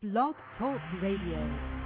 Blog Talk Radio.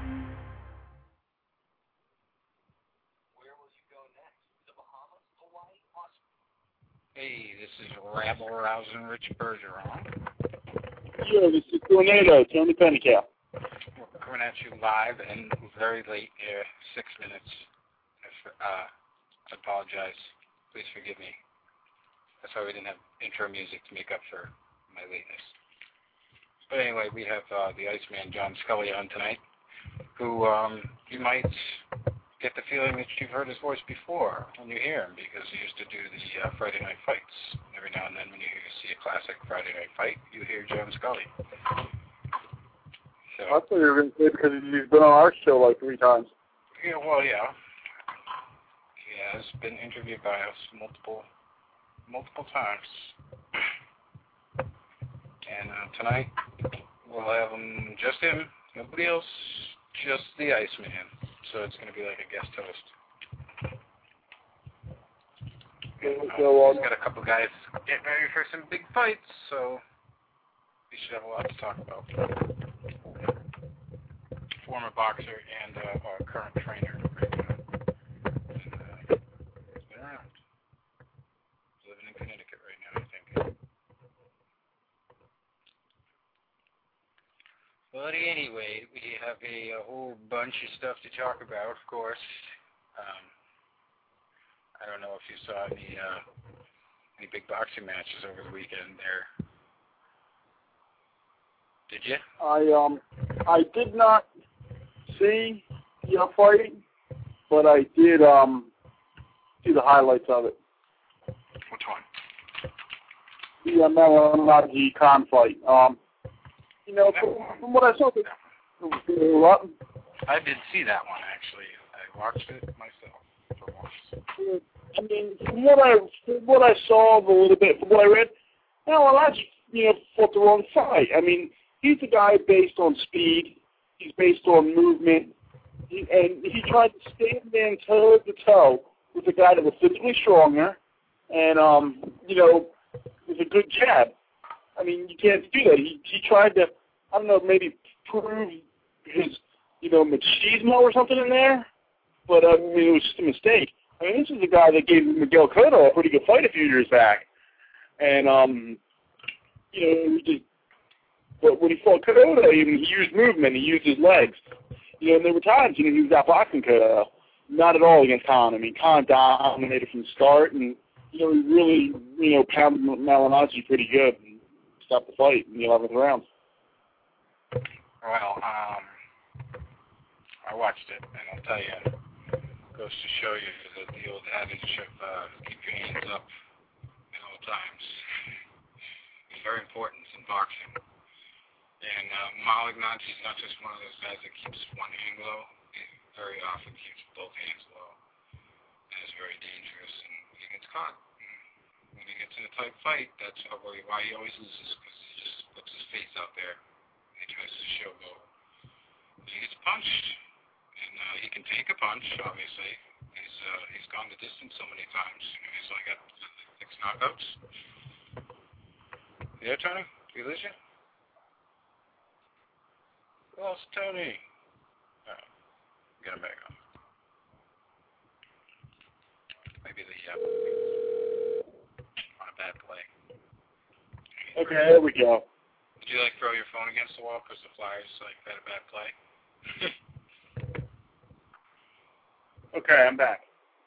Hey, this is Rabble Rousing Rich Bergeron. Yeah, this is Tornado, Tony Pennycow. We're coming at you live and very late here, 6 minutes. I apologize. Please forgive me. That's why we didn't have intro music to make up for my lateness. But anyway, we have the Iceman, John Scully, on tonight, who you might get the feeling that you've heard his voice before when you hear him, because he used to do the Friday Night Fights. Every now and then when you see a classic Friday Night Fight, you hear John Scully. So, I thought you were going to say because he's been on our show like 3 times. Yeah, well, yeah. He has been interviewed by us multiple times. And tonight, we'll have just him, nobody else, just the Iceman. So it's going to be like a guest host. He's got a couple guys getting ready for some big fights, so we should have a lot to talk about. Former boxer and current trainer right now. And he's been around. He's living in Connecticut right now, I think. But anyway, we have a whole bunch of stuff to talk about, of course. I don't know if you saw any big boxing matches over the weekend there. Did you? I did not see your fight, but I did see the highlights of it. Which one? The Malignaggi Khan fight. You know, from what I saw, I did see that one, actually. I watched it myself for once. I mean, from what I saw a little bit, from what I read, Malignaggi, fought the wrong fight. I mean, he's a guy based on speed. He's based on movement. And he tried to stand there toe to toe with a guy that was physically stronger and, with a good jab. I mean, you can't do that. He tried to, I don't know, maybe prove his, machismo or something in there, but it was just a mistake. I mean, this is a guy that gave Miguel Cotto a pretty good fight a few years back, and but when he fought Cotto, he used movement, he used his legs. And there were times, he was outboxing Cotto, not at all against Khan. I mean, Khan dominated from the start, and he really, pounded Malignaggi pretty good. Stop the fight in the 11th round. Well, I watched it, and I'll tell you, it goes to show you the old adage of keep your hands up at all times. It's very important in boxing. And Malignaggi is not just one of those guys that keeps one hand low. He very often keeps both hands low. And it's very dangerous, and he gets caught. When he gets in a tight fight, that's why he always loses, because he just puts his face out there and he tries to showboat. He gets punched, and he can take a punch, obviously. He's gone the distance so many times. He's only got 6 knockouts. Yeah, Tony? Did we lose you? We lost Tony. Alright. Get him back on. Maybe the bad play. Okay, there we go. Did you throw your phone against the wall because the Flyers had a bad play? Okay, I'm back.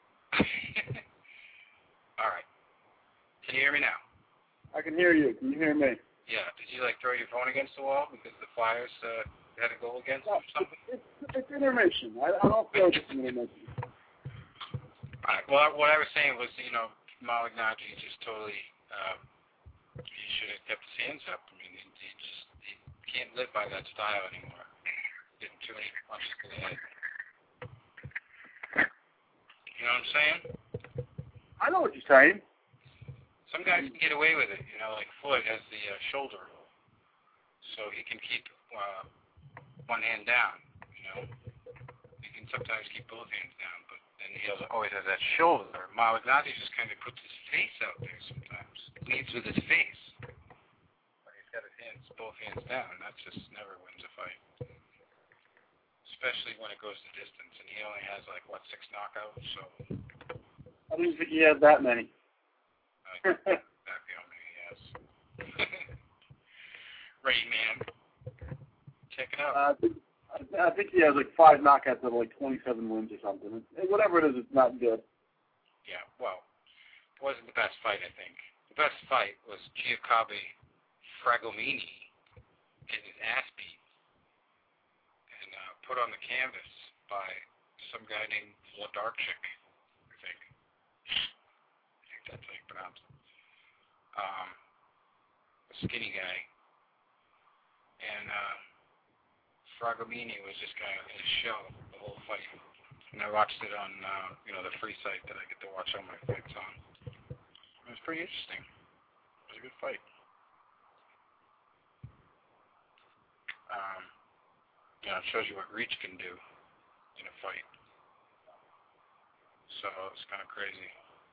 All right. Can you hear me now? I can hear you. Can you hear me? Yeah. Did you throw your phone against the wall because the Flyers had a goal against them or something? It's intermission. I don't throw this in intermission. All right. Well, what I was saying was, Malignaggi just totally, he should have kept his hands up. I mean, he can't live by that style anymore. Getting too many punches to the head. You know what I'm saying? I know what you're saying. Some guys can get away with it, like Floyd has the shoulder roll. So he can keep one hand down, He can sometimes keep both hands down, but then he always has that shoulder. Malignaggi just kind of puts his face out there sometimes. Leads with his face. But he's got his hands both hands down. That just never wins a fight. Especially when it goes to distance. And he only has, 6 knockouts, so... I don't think he has that many. That'd be how many he has. Rayman. Check it out. I think he has 5 knockouts out of 27 wins or something. Whatever it is, it's not good. Yeah, well, it wasn't the best fight, I think. The best fight was Giacobi Fragomini getting his ass beat and put on the canvas by some guy named Wlodarczyk, I think. I think that's how you pronounce it. A skinny guy. And Fragomini was just kind of in a shell the whole fight. And I watched it on, the free site that I get to watch all my fights on. It was pretty interesting. It was a good fight. It shows you what reach can do in a fight. So it's kind of crazy.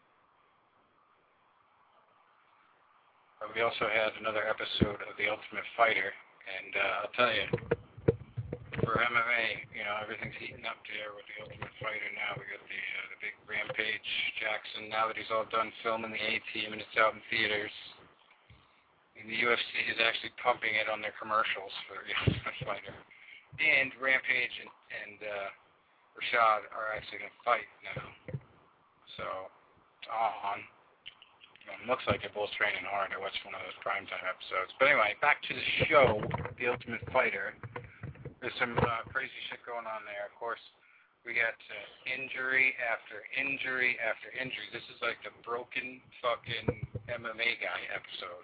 But we also had another episode of The Ultimate Fighter, and I'll tell you, for MMA, everything's heating up there with The Ultimate Fighter now. We got the big Rampage Jackson, now that he's all done filming the A-Team and it's out in theaters. And the UFC is actually pumping it on their commercials for The Ultimate Fighter. And Rampage and Rashad are actually going to fight now. So, it's on. It looks like they're both training hard. I watched one of those primetime episodes. But anyway, back to the show, The Ultimate Fighter. There's some crazy shit going on there. Of course, we got injury after injury after injury. This is like the broken fucking MMA guy episode.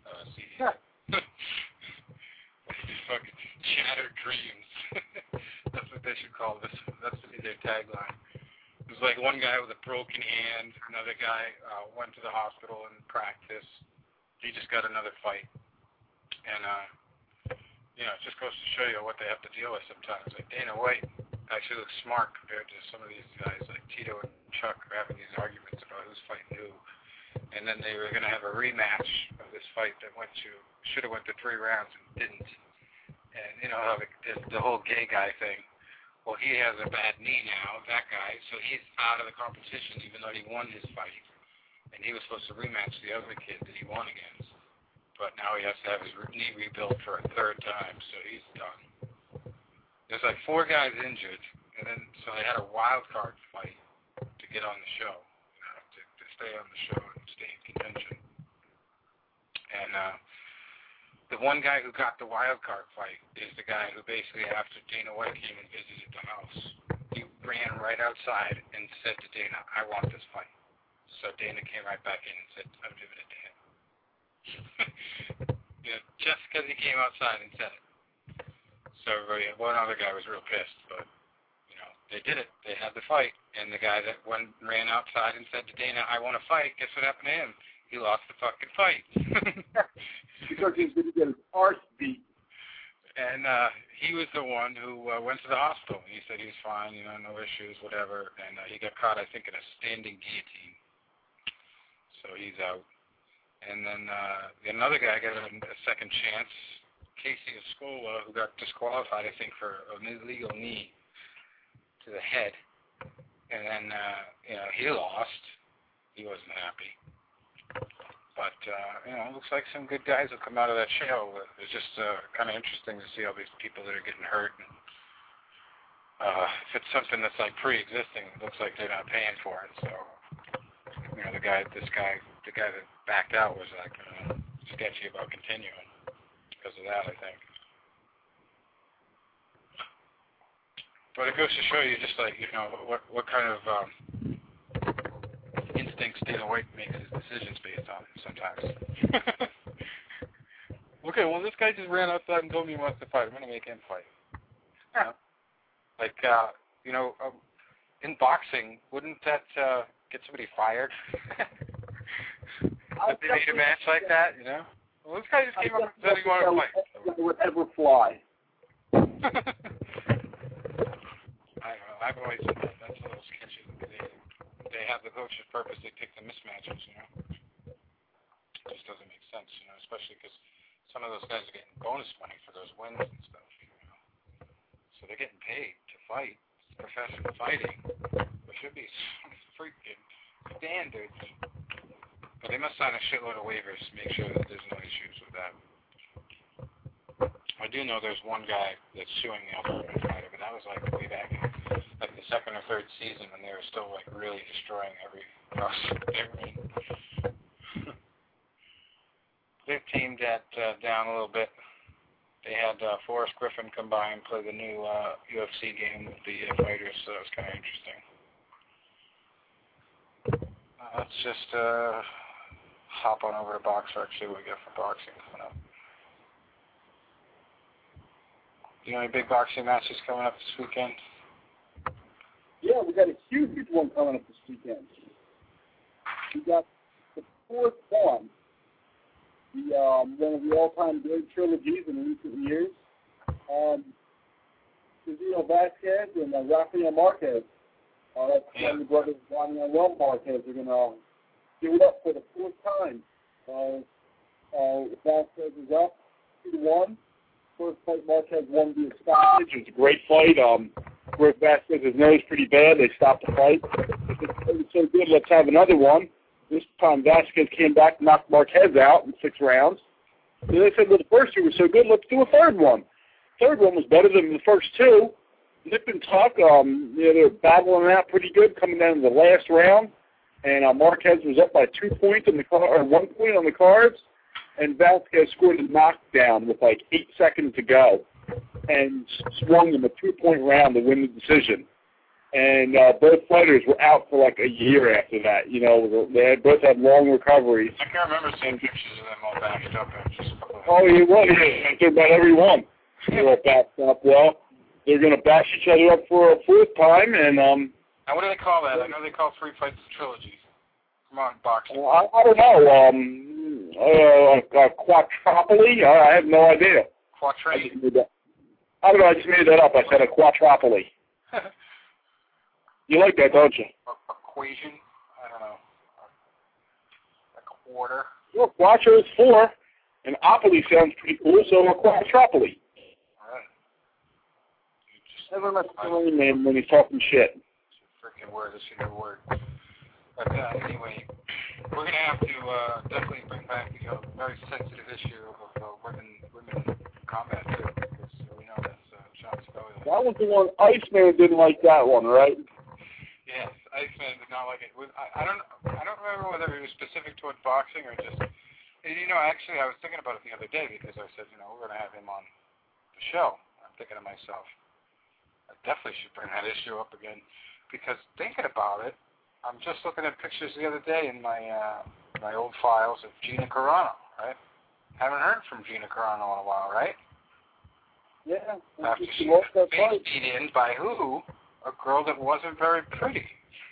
These fucking shattered dreams. That's what they should call this. That's their tagline. There's one guy with a broken hand. Another guy went to the hospital in practice. He just got another fight. And, it just goes to show you what they have to deal with sometimes. Dana White actually looks smart compared to some of these guys like Tito and Chuck are having these arguments about who's fighting who. And then they were going to have a rematch of this fight that should have went to 3 rounds and didn't. And how the whole gay guy thing. Well, he has a bad knee now, that guy, so he's out of the competition even though he won his fight. And he was supposed to rematch the other kid that he won against. But now he has to have his knee rebuilt for a 3rd time, so he's done. There's 4 guys injured, and then so they had a wild card fight to get on the show, to stay on the show and stay in contention. And the one guy who got the wild card fight is the guy who basically, after Dana White came and visited the house, he ran right outside and said to Dana, "I want this fight." So Dana came right back in and said, "I'm giving it to him." Just because he came outside and said it. So one other guy was real pissed, but they did it. They had the fight, and the guy that ran outside and said to Dana, "I want to fight," guess what happened to him? He lost the fucking fight. Because he's going to get his arse beat. And he was the one who went to the hospital. He said he was fine, no issues, whatever. And he got caught, I think, in a standing guillotine. So he's out. And then another guy got a second chance, Casey Escola, who got disqualified, I think, for an illegal knee to the head. And then, he lost. He wasn't happy. But, it looks like some good guys will come out of that show. It's just kind of interesting to see all these people that are getting hurt. And, if it's something that's pre-existing, it looks like they're not paying for it. So, the guy that backed out was sketchy about continuing because of that, I think. But it goes to show you just what kind of instincts Dana White makes his decisions based on sometimes. Okay, well, this guy just ran outside and told me he wants to fight. I'm going to make him fight. In boxing, wouldn't that get somebody fired? If they made a match like that, Well, this guy just came up and said he wanted to fight. That would ever fly. I don't know. I've always said that's a little sketchy. They have the coaches purposely pick the mismatches, It just doesn't make sense, especially because some of those guys are getting bonus money for those wins and stuff. So they're getting paid to fight. It's professional fighting. There should be some freaking standards. But they must sign a shitload of waivers to make sure that there's no issues with that. I do know there's one guy that's suing the Ultimate Fighter, but that was like way back in like the second or third season when they were still like really destroying every prospect they were in. They've tamed that down a little bit. They had Forrest Griffin come by and play the new UFC game with the fighters, so that was kind of interesting. Let's just hop on over to Boxer, see what we got for boxing coming up. You know any big boxing matches coming up this weekend? Yeah, we got a huge one coming up this weekend. We got the fourth one. One of the all-time great trilogies in recent years. Cezanne Vasquez and Rafael Marquez. That's when the brothers Juan Manuel Marquez are going to give it up for the fourth time. Vasquez is up 2-1. First fight, Marquez won via stoppage. It was a great fight. Rick Vasquez's nose pretty bad. They stopped the fight. It was so good, let's have another one. This time Vasquez came back and knocked Marquez out in 6 rounds. So they said, well, the first two were so good, let's do a third one. Third one was better than the first two. Nip and tuck, they were battling out pretty good coming down to the last round. And Marquez was up by 2 points on the or 1 point on the cards. And Vasquez scored a knockdown with like 8 seconds to go and swung him a 2-point round to win the decision. And both fighters were out for like a year after that. You know, they both had long recoveries. I can't remember seeing pictures of them all bashed up. Oh, he was. Yeah, they're about every one. They're all bashed up. Well, they're going to bash each other up for a fourth time. And now, what do they call that? I know they call 3 fights a trilogy. Come on, boxing. I don't know. Quadropoly? I have no idea. Quatrain? I don't know. I just made that up. I said a quadropoly. You like that, don't you? Equation? I don't know. A quarter? Well, quattro is 4, and opoly sounds pretty cool, so a quadropoly. All right. Never met the name when he's talking shit. It's a freaking word. It's a new word. But anyway, we're going to have to definitely bring back the very sensitive issue of women combat, too, because we know that's Sean Scully. That was the one. Iceman didn't like that one, right? Yes, Iceman did not like it. I don't remember whether it was specific toward boxing or just. You know, actually, I was thinking about it the other day because I said, we're going to have him on the show. I'm thinking to myself, I definitely should bring that issue up again because thinking about it, I'm just looking at pictures the other day in my my old files of Gina Carano, right? Haven't heard from Gina Carano in a while, right? Yeah. After she was face beat in by who? A girl that wasn't very pretty.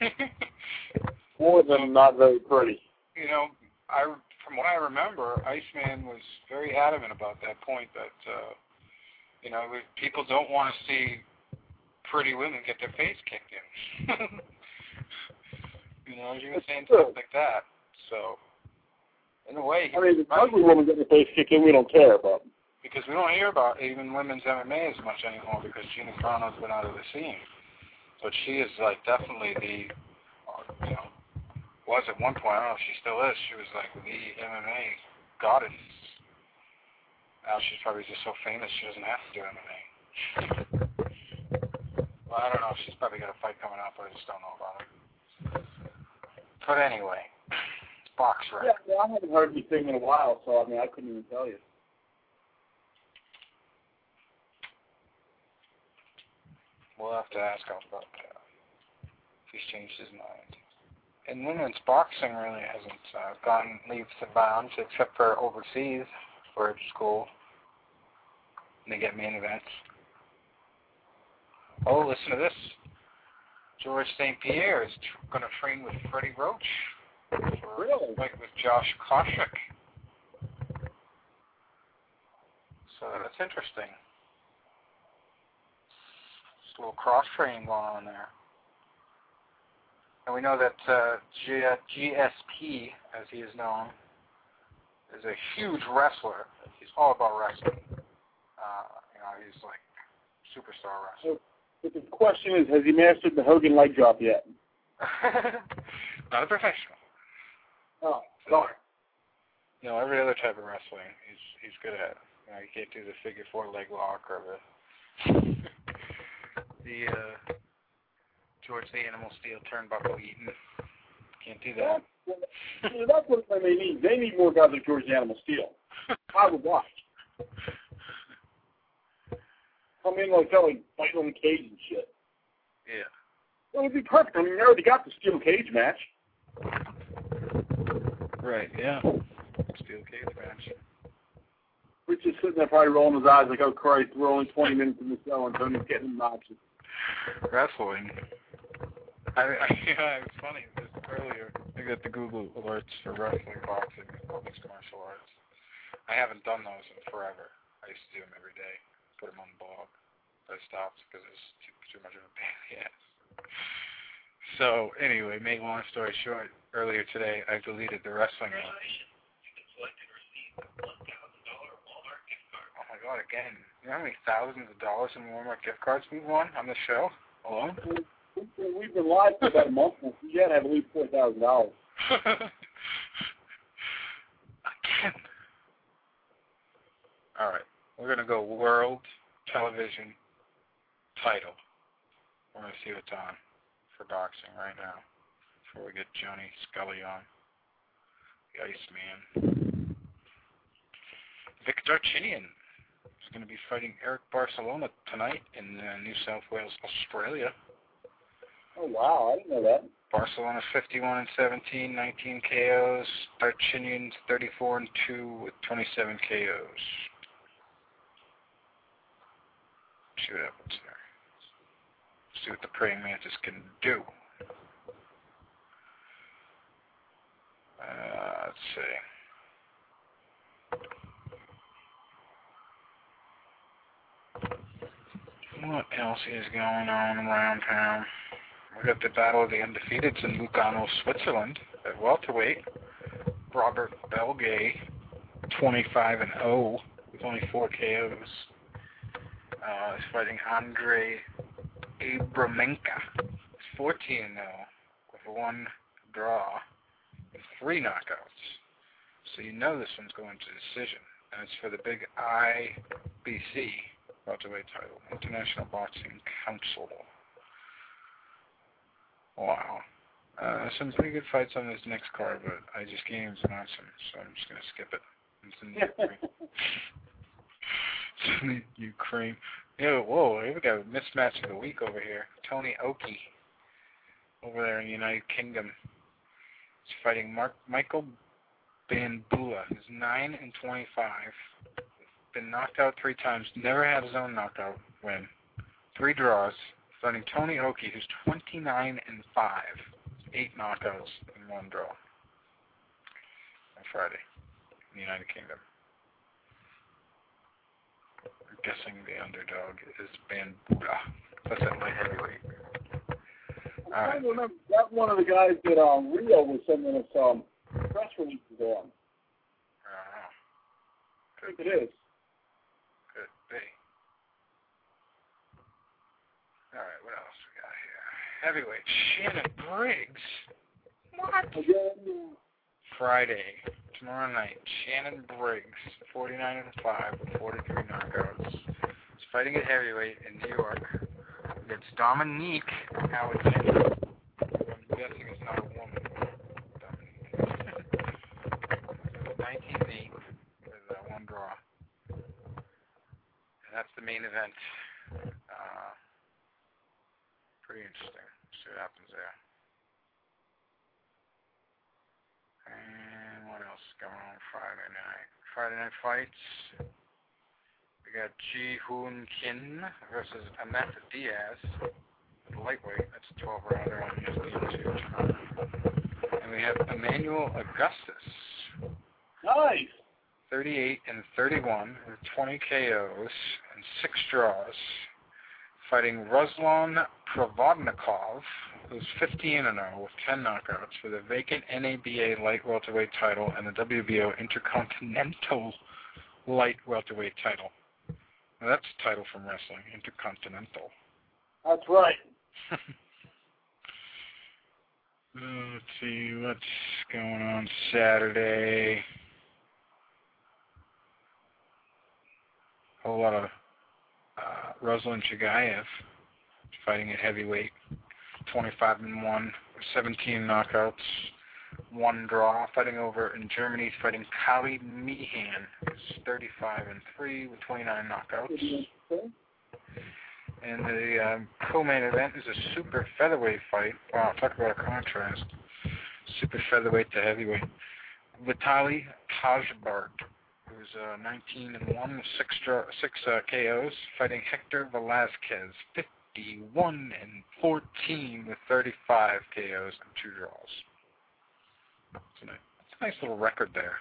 More than not very pretty. You know, from what I remember, Iceman was very adamant about that point that, people don't want to see pretty women get their face kicked in. You were saying stuff like that. So, in a way, the ugly woman getting her face kicked in, we don't care about. Because we don't hear about even women's MMA as much anymore because Gina Carano's been out of the scene. But she is like definitely the, was at one point, I don't know if she still is, she was like the MMA goddess. Now she's probably just so famous she doesn't have to do MMA. Well, I don't know, she's probably got a fight coming up, but I just don't know about it. But anyway, Boxer. Yeah, I haven't heard anything in a while, so I couldn't even tell you. We'll have to ask him about that. If he's changed his mind. And women's boxing really hasn't gone leaps and bounds except for overseas for school. And they get main events. Oh, listen to this. George St. Pierre is going to train with Freddie Roach. Really? Like with Josh Koscheck. So that's interesting. A little cross-training going on there. And we know that GSP, as he is known, is a huge wrestler. He's all about wrestling. He's like superstar wrestler. But the question is, has he mastered the Hogan leg drop yet? Not a professional. Oh, sorry. Every other type of wrestling, he's good at. You can't do the figure 4 leg lock or the George the Animal Steel turnbuckle eating. Can't do that. That's what they need. They need more guys like George the Animal Steel. I would watch. Come in like that, like fighting on the cage and shit. Yeah. Well, it'd be perfect. I mean, they already got the steel cage match. Right, yeah. Steel cage match. Rich is sitting there probably rolling his eyes like, oh, Christ, we're only 20 minutes in the show and Tony's getting obnoxious. Wrestling. It's funny. Just earlier, I got the Google alerts for wrestling, boxing, and mixed martial arts. I haven't done those in forever. I used to do them every day. Put them on the blog. But I stopped because it's too much of a pain in the ass. So, anyway, make long story short, earlier today, I deleted the wrestling one. Oh my God, again. You know how many thousands of dollars in Walmart gift cards we've won on the show alone? We've been live for about a month now. You gotta have at least $4,000. Again. All right. We're going to go world television title. We're going to see what's on for boxing right now before we get Johnny Scully on. The Iceman. Vic Darchinyan is going to be fighting Eric Barcelona tonight in New South Wales, Australia. Oh, wow. I didn't know that. Barcelona 51-17, 19 KOs. Darchinyan's 34-2 with 27 KOs. See what happens there. See what the praying mantis can do. Let's see. What else is going on around town? We got the Battle of the Undefeateds in Lugano, Switzerland at welterweight. Robert Belgay, 25-0 with only 4 KOs. Is fighting Andrei Abramenka. He's 14-0 with 1 draw and 3 knockouts. So you know this one's going to decision. And it's for the big IBC welterweight title, International Boxing Council. Wow. Some pretty good fights on this next card, but I just can't even pronounce them, so I'm just going to skip it. It's in Ukraine. Ukraine. Yeah, whoa, here we got a mismatch of the week over here. Tony Oki over there in the United Kingdom. He's fighting Michael Bambula. He's 9-25. Been knocked out 3 times. Never had his own knockout win. 3 draws. Fighting Tony Oki, who's 29-5. 8 knockouts and 1 draw. On Friday in the United Kingdom. I'm guessing the underdog is Bambula. That's at light heavyweight. I don't remember. That's one of the guys that Rio was sending us press releases on. I don't know. I think it is. Could be. All right, what else we got here? Heavyweight, Shannon Briggs. What? Friday, tomorrow night, Shannon Briggs, 49-5 with 43 knockouts. He's fighting at heavyweight in New York against Dominique Alexander. I'm guessing it's not a woman. Dominique. 19-8 with 1 draw. And that's the main event. Pretty interesting. See what happens there. And what else is going on Friday night? Friday night fights. We got Ji Hoon Kim versus Amet Diaz. Lightweight. That's a 12-rounder on ESPN2 tomorrow. And we have Emmanuel Augustus. Nice. 38-31 with 20 KOs and 6 draws. Fighting Ruslan Provodnikov, who's 15-0 with 10 knockouts for the vacant NABA light welterweight title and the WBO Intercontinental light welterweight title. Now, that's a title from wrestling, Intercontinental. That's right. Let's see what's going on Saturday. A whole lot of Ruslan Chagayev fighting at heavyweight, 25-1, 17 knockouts, 1 draw. Fighting over in Germany, he's fighting Kali Meehan. He's 35-3 with 29 knockouts. And the co-main event is a super featherweight fight. Wow, talk about a contrast. Super featherweight to heavyweight. Vitaly Tajbart, who's 19-1 with 6 KOs, fighting Hector Velasquez, 51-14 with 35 KOs and 2 draws. It's a nice little record there.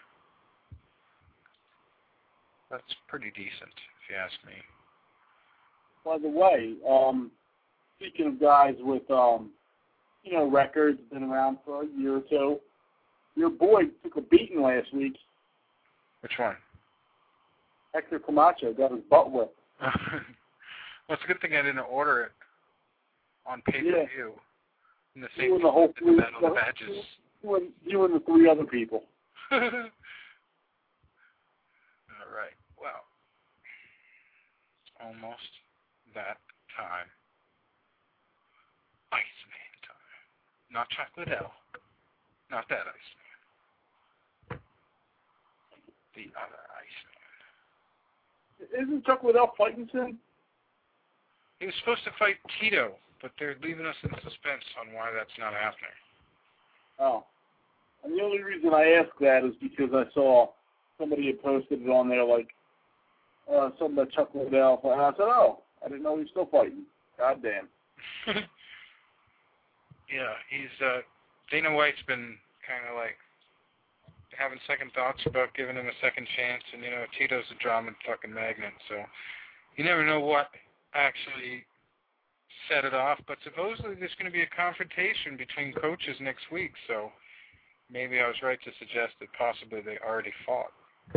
That's pretty decent, if you ask me. By the way, speaking of guys with, records, been around for a year or so, your boy took a beating last week. Which one? Hector Camacho got his butt whipped. Well, it's a good thing I didn't order it on pay-per-view. In the same the whole three, the badges. You and the 3 other people. All right. Well, almost that time. Iceman time. Not Chocolate L. Not that Iceman. The other Iceman. Isn't Chocolate L fighting soon? He was supposed to fight Tito, but they're leaving us in suspense on why that's not happening. Oh. And the only reason I asked that is because I saw somebody had posted it on there, like, something about Chocolate L. And I said, oh, I didn't know he was still fighting. God damn. Yeah, he's, Dana White's been kind of like having second thoughts about giving him a second chance, and, Tito's a drama fucking magnet, so you never know what actually set it off, but supposedly there's going to be a confrontation between coaches next week, so maybe I was right to suggest that possibly they already fought.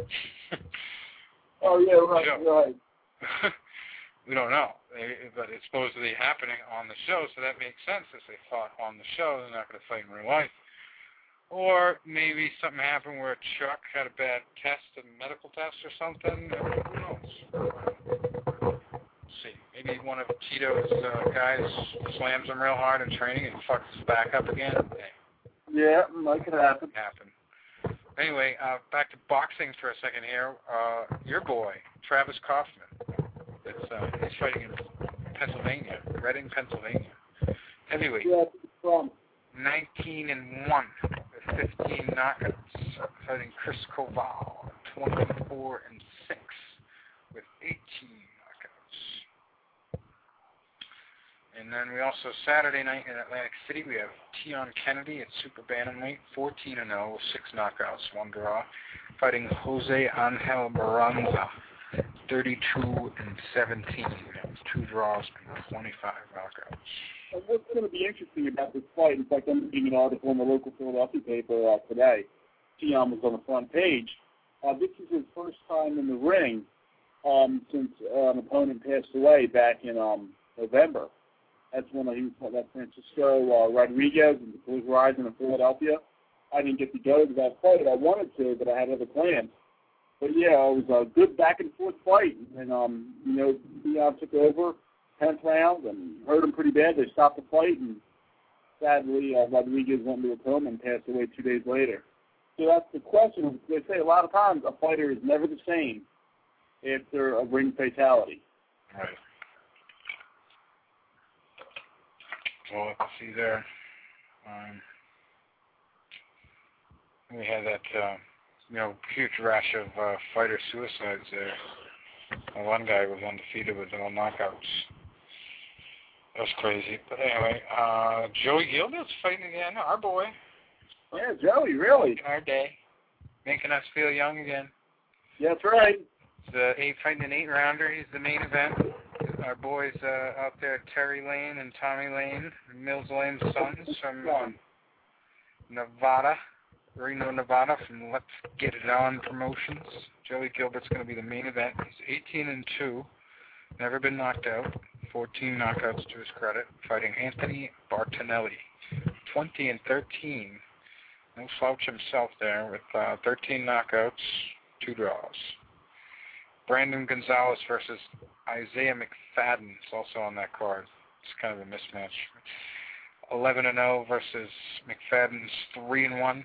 Oh, yeah, right. We don't know, but it's supposedly happening on the show, so that makes sense. If they fought on the show, they're not going to fight in real life. Or maybe something happened where Chuck had a bad test, a medical test or something. Who knows? See, maybe one of Tito's guys slams him real hard in training and fucks his back up again. Yeah, that could happen. Anyway, back to boxing for a second here. Your boy, Travis Kaufman. He's fighting in Pennsylvania, Reading, Pennsylvania. Heavyweight. Yeah, from 19-1 with 15 knockouts. Fighting Chris Koval, 24-6 with 18 knockouts. And then we also, Saturday night in Atlantic City, we have Tion Kennedy at Super Bantamweight, 14-0 with 6 knockouts, 1 draw. Fighting Jose Angel Baranza, 32-17, 2 draws and 25 knockouts. And what's going to be interesting about this fight, in fact, I'm reading an article in the local Philadelphia paper today. Tion was on the front page. This is his first time in the ring since an opponent passed away back in November. That's when he was at Francisco Rodriguez in the Blue Horizon in Philadelphia. I didn't get to go to that fight. I wanted to, but I had other plans. But yeah, it was a good back and forth fight, and Tion took over 10th round and hurt him pretty bad. They stopped the fight, and sadly, Rodriguez went into a coma and passed away 2 days later. So that's the question. They say a lot of times a fighter is never the same after a ring fatality. Right. Well, let's see there. We had that, huge rash of fighter suicides there. One guy was undefeated with no knockouts. That was crazy. But anyway, Joey Gilbert's fighting again, our boy. Yeah, Joey, really. In our day. Making us feel young again. Yeah, that's right. He's fighting an 8-rounder. He's the main event. Our boys out there, Terry Lane and Tommy Lane, Mills Lane's sons from Nevada. Reno, Nevada from Let's Get It On Promotions. Joey Gilbert's going to be the main event. He's 18-2, never been knocked out, 14 knockouts to his credit, fighting Anthony Bartonelli, 20-13. No slouch himself there with 13 knockouts, 2 draws. Brandon Gonzalez versus Isaiah McFadden is also on that card. It's kind of a mismatch. 11-0 versus McFadden's 3-1.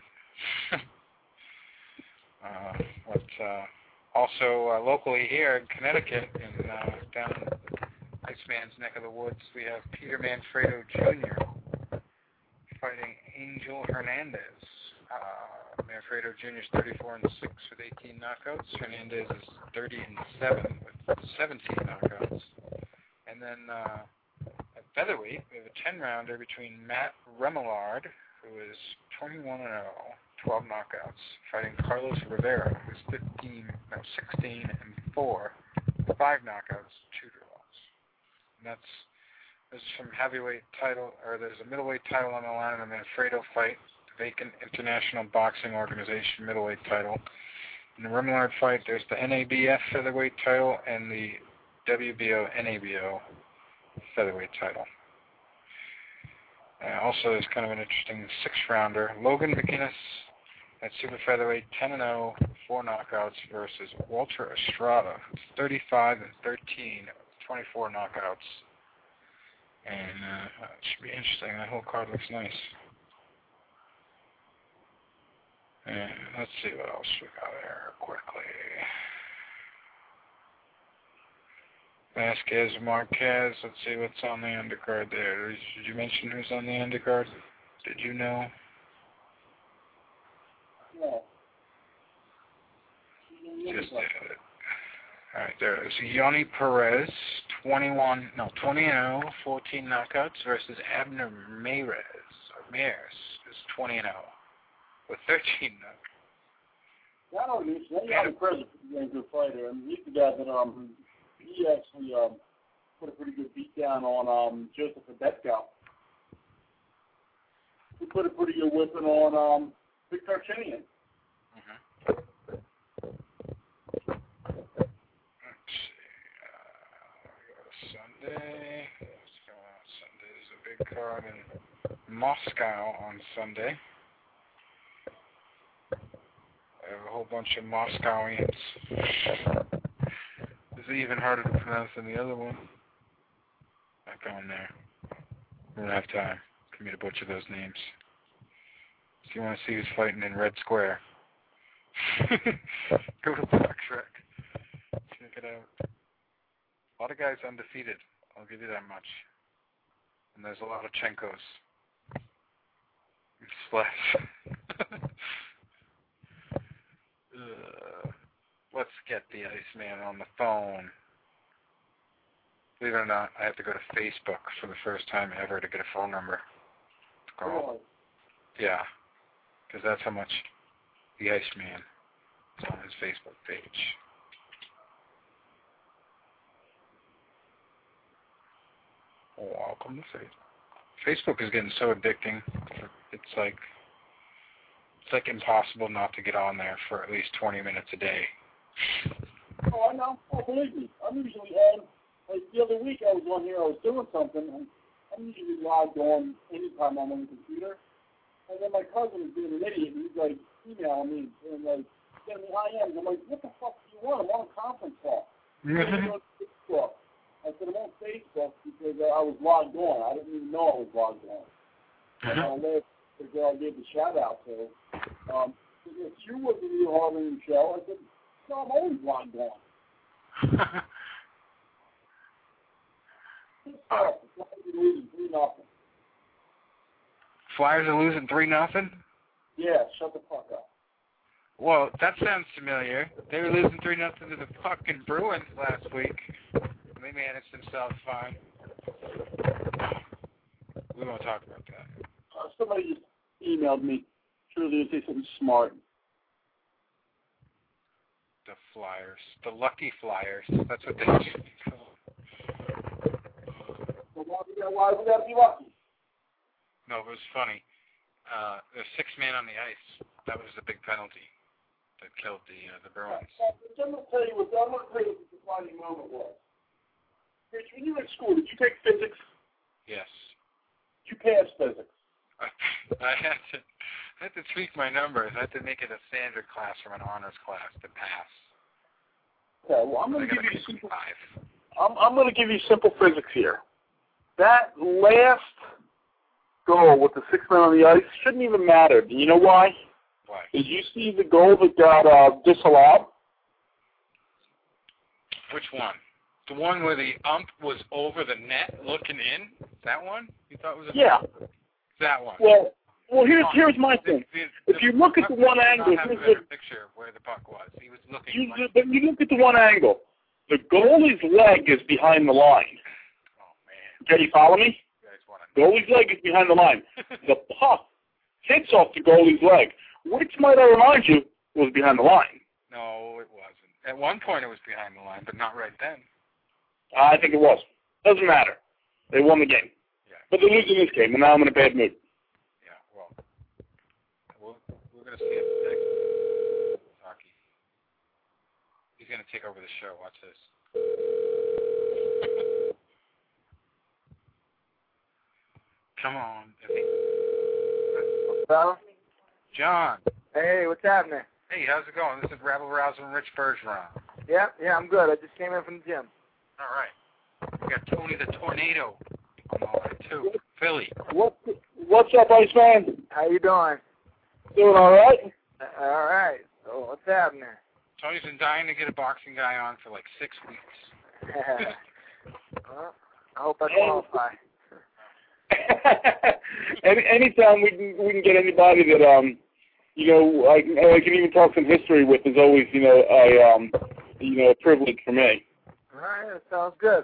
Also locally here in Connecticut, down in Iceman's neck of the woods, we have Peter Manfredo Jr. fighting Angel Hernandez. Manfredo Jr. is 34-6 with 18 knockouts. Hernandez is 30-7 with 17 knockouts. And then at featherweight, we have a 10-rounder between Matt Remillard, who is 21-0, 12 knockouts, fighting Carlos Rivera, who's 16-4, 5 knockouts, 2 draws. And this is from heavyweight title, or there's a middleweight title on the line in the Manfredo fight, the vacant International Boxing Organization middleweight title. In the Remillard fight, there's the NABF featherweight title and the WBO NABO featherweight title. Also, there's kind of an interesting 6-rounder. Logan McInnes at super featherweight, 10-0, 4 knockouts versus Walter Estrada, 35-13, 24 knockouts. And it should be interesting. That whole card looks nice. And let's see what else we got here quickly. Vasquez Marquez. Let's see what's on the undercard there. Did you mention who's on the undercard? Did you know? No. Just did it. All right, there is Yanni Perez, 20-0, 14 knockouts versus Abner Mares. Mares is 20-0 with 13 knockouts. Yeah, I know he's Yanni Perez is a good fighter. I mean, he's the guy that he actually put a pretty good beat down on Joseph Abetko. He put a pretty good whipping on Vic Darchinyan. Sunday. Sunday is a big card in Moscow on Sunday. I have a whole bunch of Moscowians. This is even harder to pronounce than the other one. Not going there. We don't have time for me to butcher those names. If you want to see who's fighting in Red Square, go to BoxRec. Check it out. A lot of guys undefeated, I'll give you that much. And there's a lot of Chenkos. Splash. Let's get the Iceman on the phone. Believe it or not, I have to go to Facebook for the first time ever to get a phone number to call. Yeah, because that's how much the Iceman is on his Facebook page. Welcome to Facebook. Facebook is getting so addicting. It's like impossible not to get on there for at least 20 minutes a day. Oh, I know. Oh, believe me. I'm usually like the other week I was on here, I was doing something, and I'm usually logged on anytime I'm on the computer. And then my cousin is being an idiot, and he's like emailing me and like sending me IMs. I'm like, what the fuck do you want? I'm on a conference call. Facebook. I said, I'm on Facebook because I was logged on. I didn't even know I was logged on. And the girl I gave the shout out to, if you was the Neil Harvey show, I said, no, I'm always logged on. Flyers are losing 3-0? Yeah, shut the fuck up. Well, that sounds familiar. They were losing 3-0 to the fucking Bruins last week. They managed themselves fine. We won't talk about that. Somebody just emailed me. Sure, they say something smart. The Flyers. The Lucky Flyers. That's what they should be called. Why we gotta be lucky? No, it was funny. There's 6 men on the ice. That was the big penalty that killed the Bruins. I'm going to tell you what the defining moment was. Rich, when you were in school, did you take physics? Yes. You passed physics. I had to tweak my numbers. I had to make it a standard class from an honors class to pass. Okay, well, I'm going to give you simple. I'm going to give you simple physics here. That last goal with the 6 men on the ice shouldn't even matter. Do you know why? Why? Did you see the goal that got disallowed? Which one? The one where the ump was over the net looking in? That one? You thought was Yeah. That one. Well, here's my thing. If you look at the one angle, here's a picture of where the puck was. He was looking. You look at the one angle. The goalie's leg is behind the line. Oh man. Can you follow me? Goalie's leg is behind the line. The puck hits off the goalie's leg, which, might I remind you, was behind the line. No, it wasn't. At one point it was behind the line, but not right then. I think it was. Doesn't matter. They won the game. Yeah. But they're losing this game, and now I'm in a bad mood. Yeah, well, we're going to see him next hockey. He's going to take over the show. Watch this. Come on. Hello? John. Hey, what's happening? Hey, how's it going? This is Rabble Rousing and Rich Bergeron. Yeah, I'm good. I just came in from the gym. All right. We got Tony the Tornado on the line, too. Philly. What's up, Iceman? How you doing? Doing all right? All right. So what's happening? Tony's been dying to get a boxing guy on for like 6 weeks. Well, I hope I qualify. Anytime we can get anybody that I can even talk some history with is always a privilege for me. All right, that sounds good.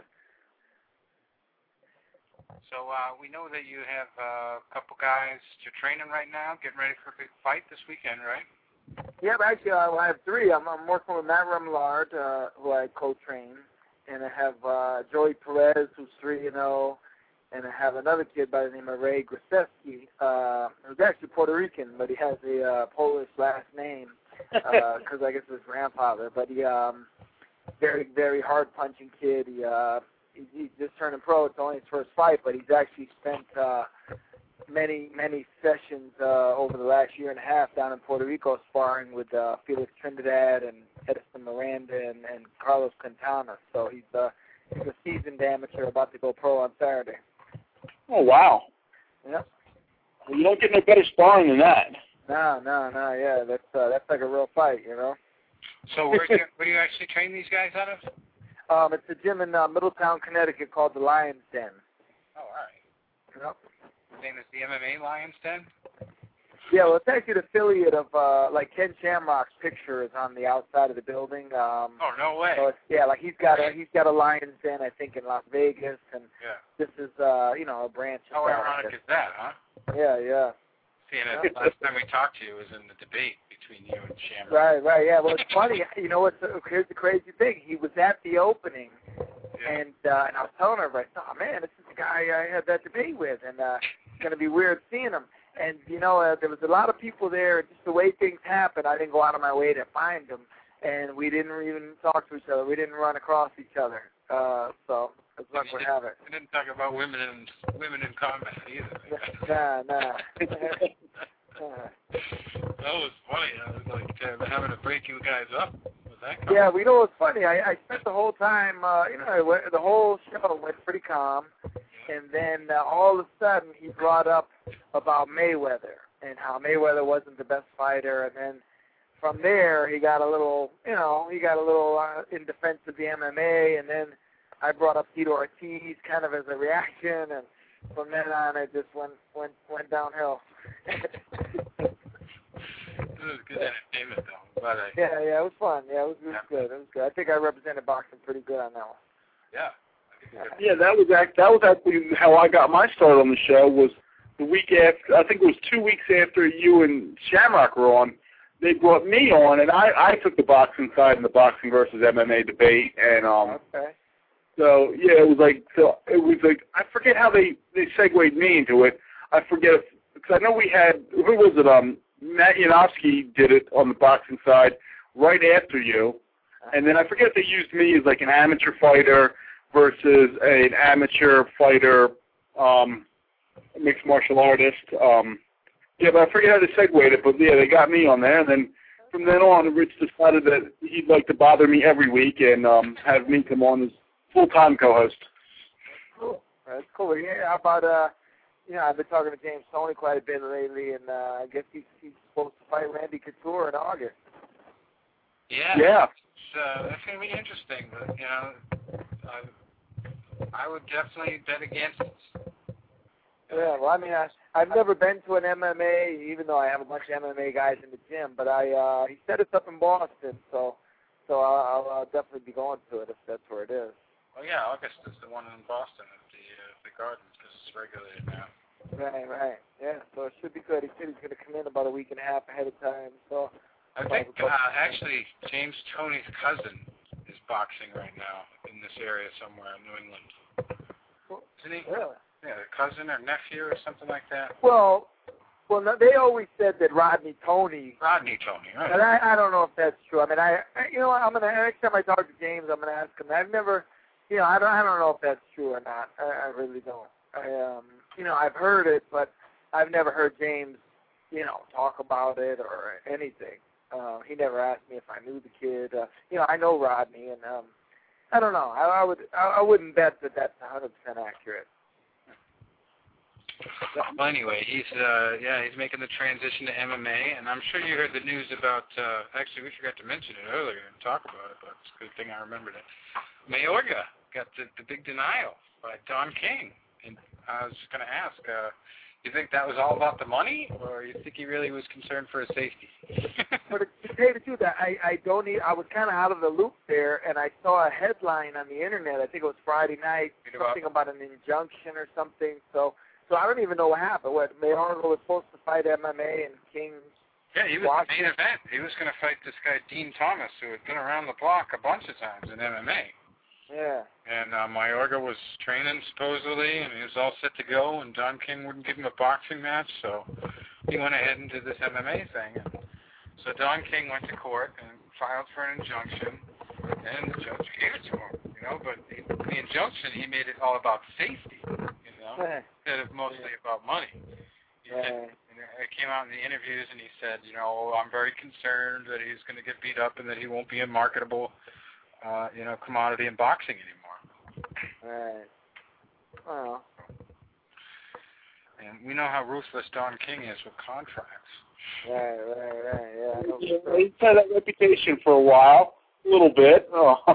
So we know that you have a couple guys you're training right now, getting ready for a big fight this weekend, right? Yep, actually I have three. I'm working with Matt Remillard, who I co-train, and I have Joey Perez, who's 3-0. And I have another kid by the name of Ray Grasevsky, who's actually Puerto Rican, but he has a Polish last name because I guess it's his grandfather. But he very, very hard-punching kid. He's just turning pro. It's only his first fight, but he's actually spent many, many sessions over the last year and a half down in Puerto Rico sparring with Felix Trinidad and Edison Miranda and Carlos Quintana. So he's a seasoned amateur about to go pro on Saturday. Oh, wow. Yep. Well, you don't get no better sparring than that. No, yeah, that's like a real fight, you know. So where do you actually train these guys out of? It's a gym in Middletown, Connecticut called the Lion's Den. Oh, all right. Yep. Same as the MMA Lion's Den? Yeah, well, it's actually an affiliate of, like Ken Shamrock's picture is on the outside of the building. Oh, no way. So it's, like he's got a Lion's Den, I think, in Las Vegas, and this is, a branch. How ironic is that, huh? Yeah. Seeing it, last time we talked to you was in the debate between you and Shamrock. Right, yeah. Well, it's funny. You know what? Here's the crazy thing. He was at the opening, and I was telling everybody, oh, man, this is the guy I had that debate with, and it's going to be weird seeing him. And, there was a lot of people there, and just the way things happened, I didn't go out of my way to find them, and we didn't even talk to each other. We didn't run across each other. So as luck would have it. We didn't talk about women in combat either. Nah. That was funny. I was like having to break you guys up. Was that Yeah, we know what's funny. I spent the whole time, the whole show went pretty calm. And then all of a sudden he brought up about Mayweather and how Mayweather wasn't the best fighter. And then from there he got a little, in defense of the MMA. And then I brought up Tito Ortiz kind of as a reaction. And from then on it just went downhill. It was good entertainment, though. Yeah, it was fun. Yeah, it was good. It was good. I think I represented boxing pretty good on that one. Yeah. Yeah, that was actually how I got my start on the show. Was the week after, I think it was 2 weeks after you and Shamrock were on. They brought me on, and I took the boxing side in the boxing versus MMA debate, and okay. So yeah, it was like I forget how they segued me into it. I forget because I know we had, who was it? Matt Yanofsky did it on the boxing side right after you, and then I forget if they used me as like an amateur fighter versus an amateur fighter, mixed martial artist. Yeah, but I forget how they segued it, but yeah, they got me on there, and then from then on, Rich decided that he'd like to bother me every week and have me come on as full-time co-host. Cool. That's cool. Yeah, how about, I've been talking to James Toney quite a bit lately, and I guess he's supposed to fight Randy Couture in August. Yeah. That's going to be interesting, but, I would definitely bet against it. Yeah, well, I mean, I've never been to an MMA, even though I have a bunch of MMA guys in the gym, but he set us up in Boston, so I'll definitely be going to it if that's where it is. Well, yeah, August is the one in Boston at the Gardens because it's regulated now. Right. Yeah, so it should be good. He said he's going to come in about a week and a half ahead of time, so... I think, actually, James Toney's cousin is boxing right now in this area somewhere in New England. Isn't he? Really? Yeah, a cousin or nephew or something like that. Well, no, they always said that Rodney Toney, right? But I don't know if that's true. I mean, I'm gonna next time I talk to James, I'm gonna ask him. I've never, I don't know if that's true or not. I really don't. I've heard it, but I've never heard James, talk about it or anything. He never asked me if I knew the kid. I know Rodney, and I don't know. I wouldn't bet that that's 100% accurate. Well, anyway, he's making the transition to MMA, and I'm sure you heard the news about. Actually, we forgot to mention it earlier and talk about it, but it's a good thing I remembered it. Mayorga got the big denial by Don King, and I was just going to ask. You think that was all about the money, or you think he really was concerned for his safety? But to tell you the truth, I was kind of out of the loop there, and I saw a headline on the internet. I think it was Friday night, something about an injunction or something. So I don't even know what happened. What, Mayorga was supposed to fight MMA and King? Yeah, he was the main event. He was going to fight this guy Dean Thomas, who had been around the block a bunch of times in MMA. Yeah. And Mayorga was training supposedly, and he was all set to go, and Don King wouldn't give him a boxing match, so he went ahead and did this MMA thing. And so Don King went to court and filed for an injunction, and the judge gave it to him, but the injunction, he made it all about safety, instead of mostly about money. And it came out in the interviews, and he said, I'm very concerned that he's going to get beat up and that he won't be a marketable commodity in boxing anymore. Right. Well. And we know how ruthless Don King is with contracts. Right, yeah. He's had that reputation for a while, a little bit.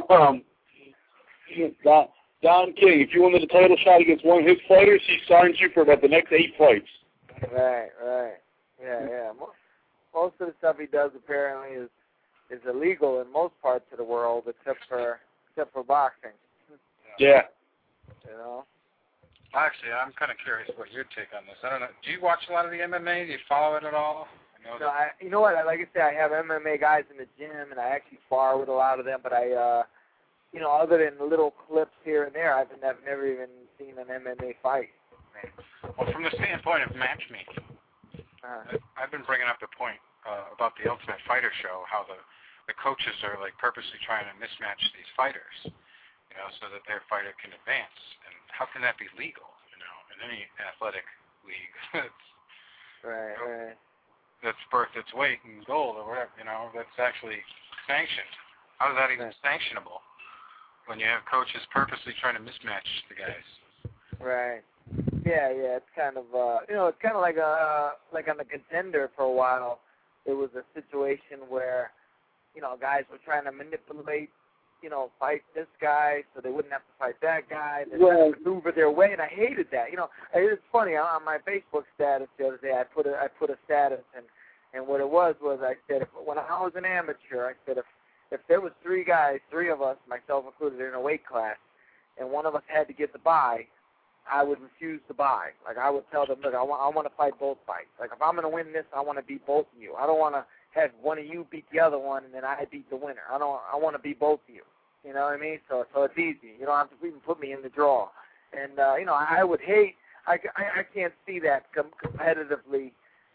Don King, if you wanted a title shot against one of his fighters, he signs you for about the next 8 fights. Right. Yeah. Most of the stuff he does apparently is illegal in most parts of the world, except for boxing. Yeah. Actually, I'm kind of curious what your take on this. I don't know. Do you watch a lot of the MMA? Do you follow it at all? No, you know what? Like I say, I have MMA guys in the gym, and I actually spar with a lot of them. But other than little clips here and there, I've never even seen an MMA fight. Well, from the standpoint of matchmaking, I've been bringing up the point about the Ultimate Fighter show, how the coaches are like purposely trying to mismatch these fighters, so that their fighter can advance. And how can that be legal, in any athletic league? Right. That's worth its weight in gold or whatever, that's actually sanctioned. How is that even sanctionable when you have coaches purposely trying to mismatch the guys? Right. Yeah. It's kind of it's kind of like on the Contender for a while. There was a situation where guys were trying to manipulate, fight this guy so they wouldn't have to fight that guy. They're trying to maneuver their way, and I hated that. It's funny, on my Facebook status the other day, I put a status, and what it was I said, when I was an amateur, I said if there was 3 guys, 3 of us, myself included, in a weight class, and one of us had to get the bye, I would refuse to buy. Like, I would tell them, look, I want to fight both fights. Like, if I'm going to win this, I want to beat both of you. I don't want to have one of you beat the other one and then I beat the winner. I want to beat both of you. You know what I mean? So it's easy. You don't have to even put me in the draw. And I would hate. I can't see that competitively.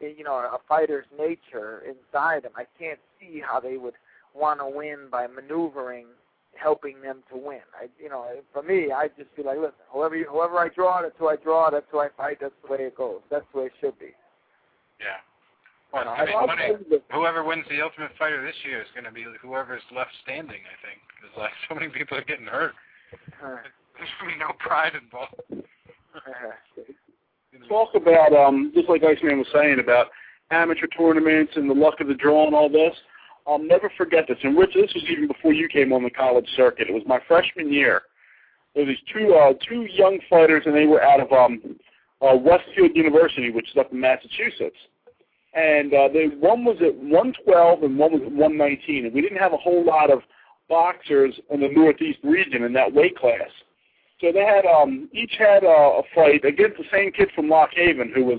a fighter's nature inside them. I can't see how they would want to win by maneuvering, helping them to win. For me, I just feel like, listen, whoever I draw, that's who I draw, that's who I fight, that's the way it goes. That's the way it should be. Yeah. Well, whoever wins the Ultimate Fighter this year is going to be whoever's left standing, I think, because like so many people are getting hurt. There's going to be no pride involved. Talk about, just like Iceman was saying, about amateur tournaments and the luck of the draw and all this. I'll never forget this. And, Rich, this was even before you came on the college circuit. It was my freshman year. There were these two young fighters, and they were out of Westfield University, which is up in Massachusetts. And one was at 112 and one was at 119. And we didn't have a whole lot of boxers in the Northeast region in that weight class. So they had each had a fight against the same kid from Lock Haven who was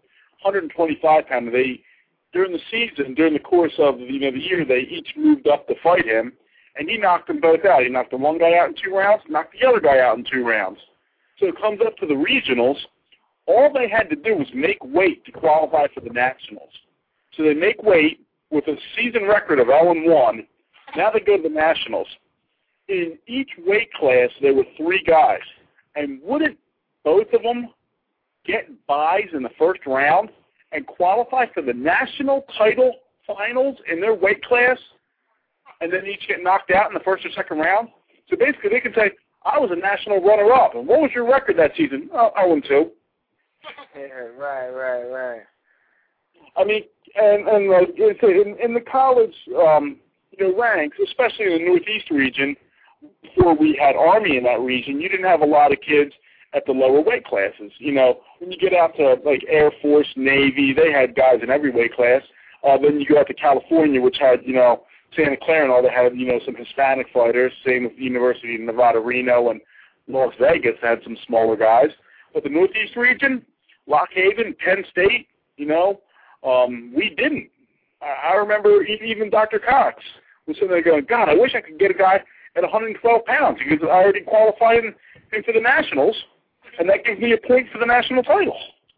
125 pounder. They during the course of the year, they each moved up to fight him, and he knocked them both out. He knocked the one guy out in 2 rounds, knocked the other guy out in 2 rounds. So it comes up to the regionals. All they had to do was make weight to qualify for the nationals. So they make weight with a season record of 0-1. Now they go to the nationals. In each weight class, there were 3 guys. And wouldn't both of them get buys in the first round and qualify for the national title finals in their weight class, and then each get knocked out in the first or second round? So basically they can say, I was a national runner-up. And what was your record that season? 0-2. Yeah, right. I mean, and in the college ranks, especially in the Northeast region, before we had Army in that region, you didn't have a lot of kids at the lower weight classes. When you get out to like Air Force, Navy, they had guys in every weight class. Then you go out to California, which had, Santa Clara and all, they had, some Hispanic fighters. Same with the University of Nevada, Reno, and Las Vegas had some smaller guys. But the Northeast region, Lock Haven, Penn State, we didn't. I remember even Dr. Cox was sitting there going, God, I wish I could get a guy at 112 pounds because I already qualified him for the nationals, and that gives me a point for the national title.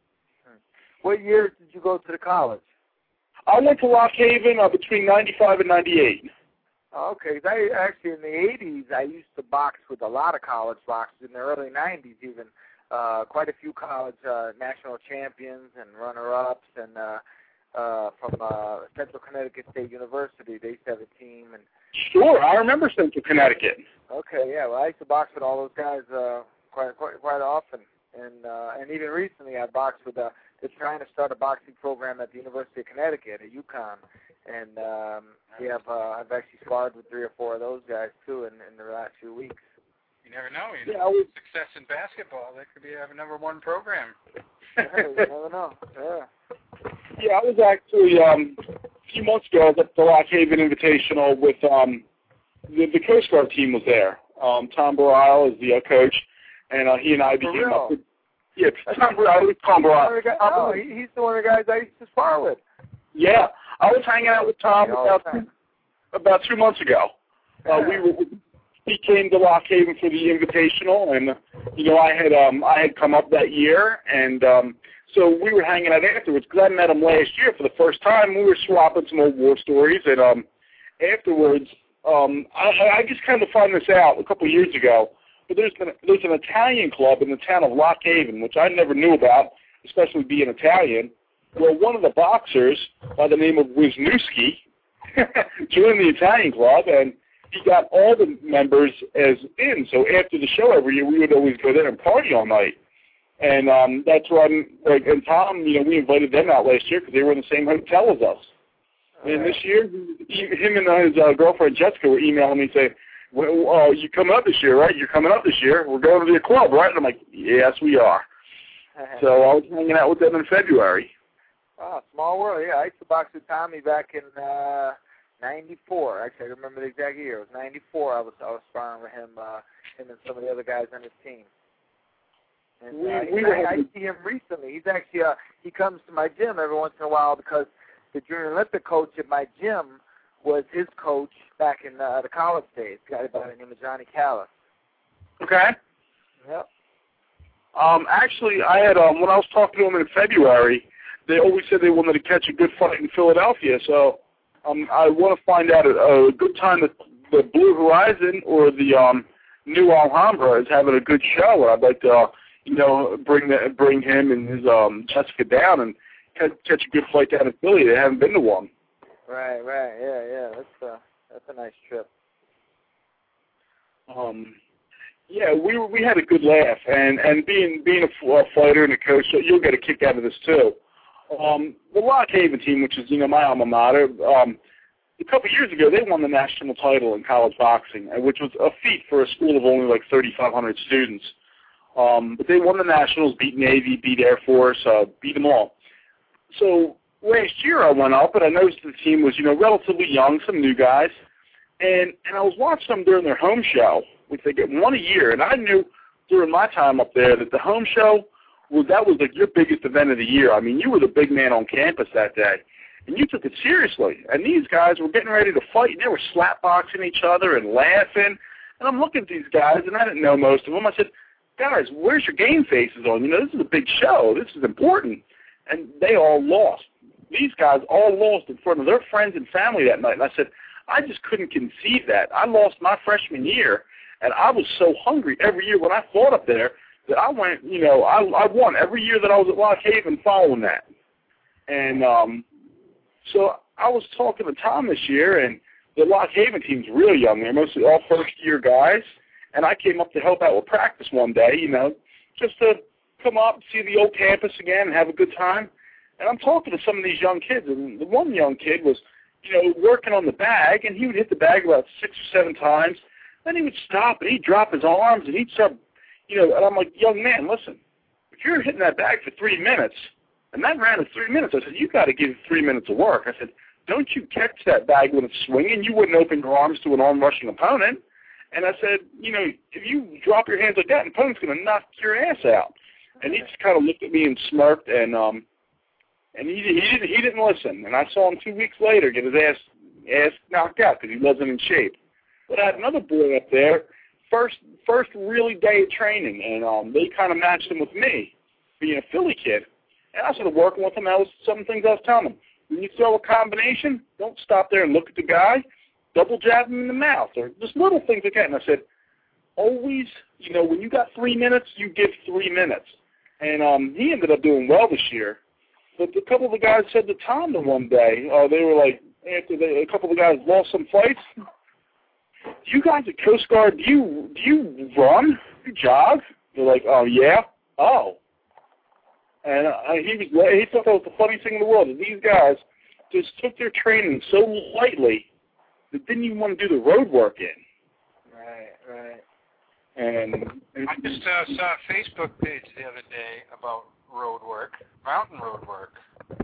What year did you go to the college? I went to Lock Haven between 95 and 98. Okay, actually in the 80s, I used to box with a lot of college boxers, in the early 90s even. Quite a few college national champions and runner-ups, and from Central Connecticut State University, they used to have a team. And sure, I remember Central Connecticut. Okay, yeah, well, I used to box with all those guys quite often, and even recently I boxed with they're trying to start a boxing program at the University of Connecticut at UConn, and I've actually sparred with 3 or 4 of those guys too in the last few weeks. You never know. Success in basketball, that could be a #1 program. Yeah, you never know. Yeah, I was actually a few months ago at the Lock Haven Invitational with the Coast Guard team was there. Tom Barile is the coach, and he and I became up. Yeah, Tom Barile. Oh, he's the one of the guys I used to spar with. Yeah, I was hanging out with Tom about 2 months ago. He came to Lock Haven for the Invitational, and I had come up that year, and so we were hanging out afterwards because I met him last year for the first time. We were swapping some old war stories, and afterwards, I just kind of found this out a couple of years ago. But there's an Italian club in the town of Lock Haven, which I never knew about, especially being Italian. Well, one of the boxers by the name of Wisniewski joined the Italian club, and he got all the members as in. So after the show every year, we would always go there and party all night. And that's why, and Tom, we invited them out last year because they were in the same hotel as us. And this year, him and his girlfriend Jessica were emailing me saying, well, you coming up this year, right? You're coming up this year. We're going to the club, right? And I'm like, yes, we are. So I was hanging out with them in February. Oh, small world, yeah. I used to box with Tommy back in 94. Actually, I remember the exact year. It was 94. I was sparring with him and some of the other guys on his team. And I see him recently. He's actually he comes to my gym every once in a while because the Junior Olympic coach at my gym was his coach back in the college days. A guy by the name of Johnny Callis. Okay. Yep. Actually, I had when I was talking to him in February, they always said they wanted to catch a good fight in Philadelphia. So I want to find out a good time that the Blue Horizon or the New Alhambra is having a good show. I'd like to, bring him and his Jessica down and catch a good fight down in Philly. They haven't been to one. Right. Yeah. That's a nice trip. Yeah, we had a good laugh, and being a fighter and a coach, so you'll get a kick out of this too. The Lock Haven team, which is my alma mater, a couple of years ago they won the national title in college boxing, which was a feat for a school of only like 3,500 students. But they won the nationals, beat Navy, beat Air Force, beat them all. So last year I went up and I noticed the team was relatively young, some new guys, and I was watching them during their home show, which they get one a year, and I knew during my time up there that the home show that was like your biggest event of the year. I mean, you were the big man on campus that day, and you took it seriously. And these guys were getting ready to fight, and they were slap-boxing each other and laughing. And I'm looking at these guys, and I didn't know most of them. I said, guys, where's your game faces on? This is a big show. This is important. And they all lost. These guys all lost in front of their friends and family that night. And I said, I just couldn't conceive that. I lost my freshman year, and I was so hungry every year when I fought up there that I went, I won every year that I was at Lock Haven following that. And so I was talking to Tom this year, and the Lock Haven team's real young. They're mostly all first-year guys. And I came up to help out with practice one day, just to come up and see the old campus again and have a good time. And I'm talking to some of these young kids, and the one young kid was, working on the bag, and he would hit the bag about 6 or 7 times. Then he would stop, and he'd drop his arms, and he'd start, and I'm like, young man, listen, if you're hitting that bag for 3 minutes, and that round is 3 minutes, I said, you got to give it 3 minutes of work. I said, don't you catch that bag when it's swinging. You wouldn't open your arms to an arm-rushing opponent. And I said, if you drop your hands like that, an opponent's going to knock your ass out. And he just kind of looked at me and smirked, and he didn't listen. And I saw him 2 weeks later get his ass knocked out because he wasn't in shape. But I had another boy up there, first really day of training, and they kind of matched him with me, being a Philly kid. And I started working with him. That was some things I was telling him. When you throw a combination, don't stop there and look at the guy. Double jab him in the mouth, or just little things like that. And I said, always, when you got 3 minutes, you give 3 minutes. And he ended up doing well this year. But a couple of the guys said to Tom the one day, they were like, after a couple of the guys lost some fights, you guys at Coast Guard, do you run? Do you jog? They're like, oh, yeah? Oh. And he thought that was the funniest thing in the world, that these guys just took their training so lightly that didn't even want to do the road work in. Right. And I just saw a Facebook page the other day about road work, mountain road work.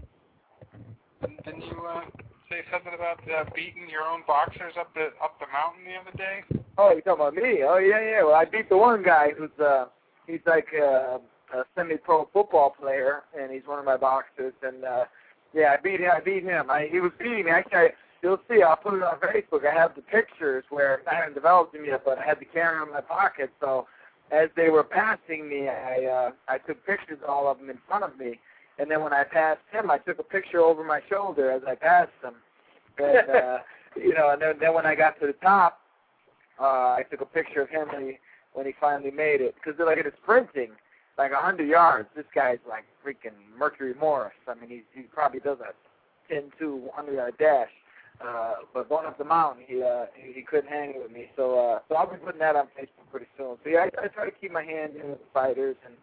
Didn't you say something about beating your own boxers up the mountain the other day? Oh, you're talking about me? Oh, yeah. Well, I beat the one guy who's he's like a semi-pro football player, and he's one of my boxers. And yeah, I beat him. He was beating me. Actually, you'll see. I'll put it on Facebook. I have the pictures where I haven't developed them yet, but I had the camera in my pocket. So as they were passing me, I took pictures of all of them in front of me. And then when I passed him, I took a picture over my shoulder as I passed him. And, and then when I got to the top, I took a picture of him when he finally made it. Because they're like, it's sprinting, like 100 yards. This guy's like freaking Mercury Morris. I mean, he probably does a 10-2 100-yard dash. But going up the mountain, he couldn't hang it with me. So I'll be putting that on Facebook pretty soon. So yeah, I try to keep my hand in with the fighters, and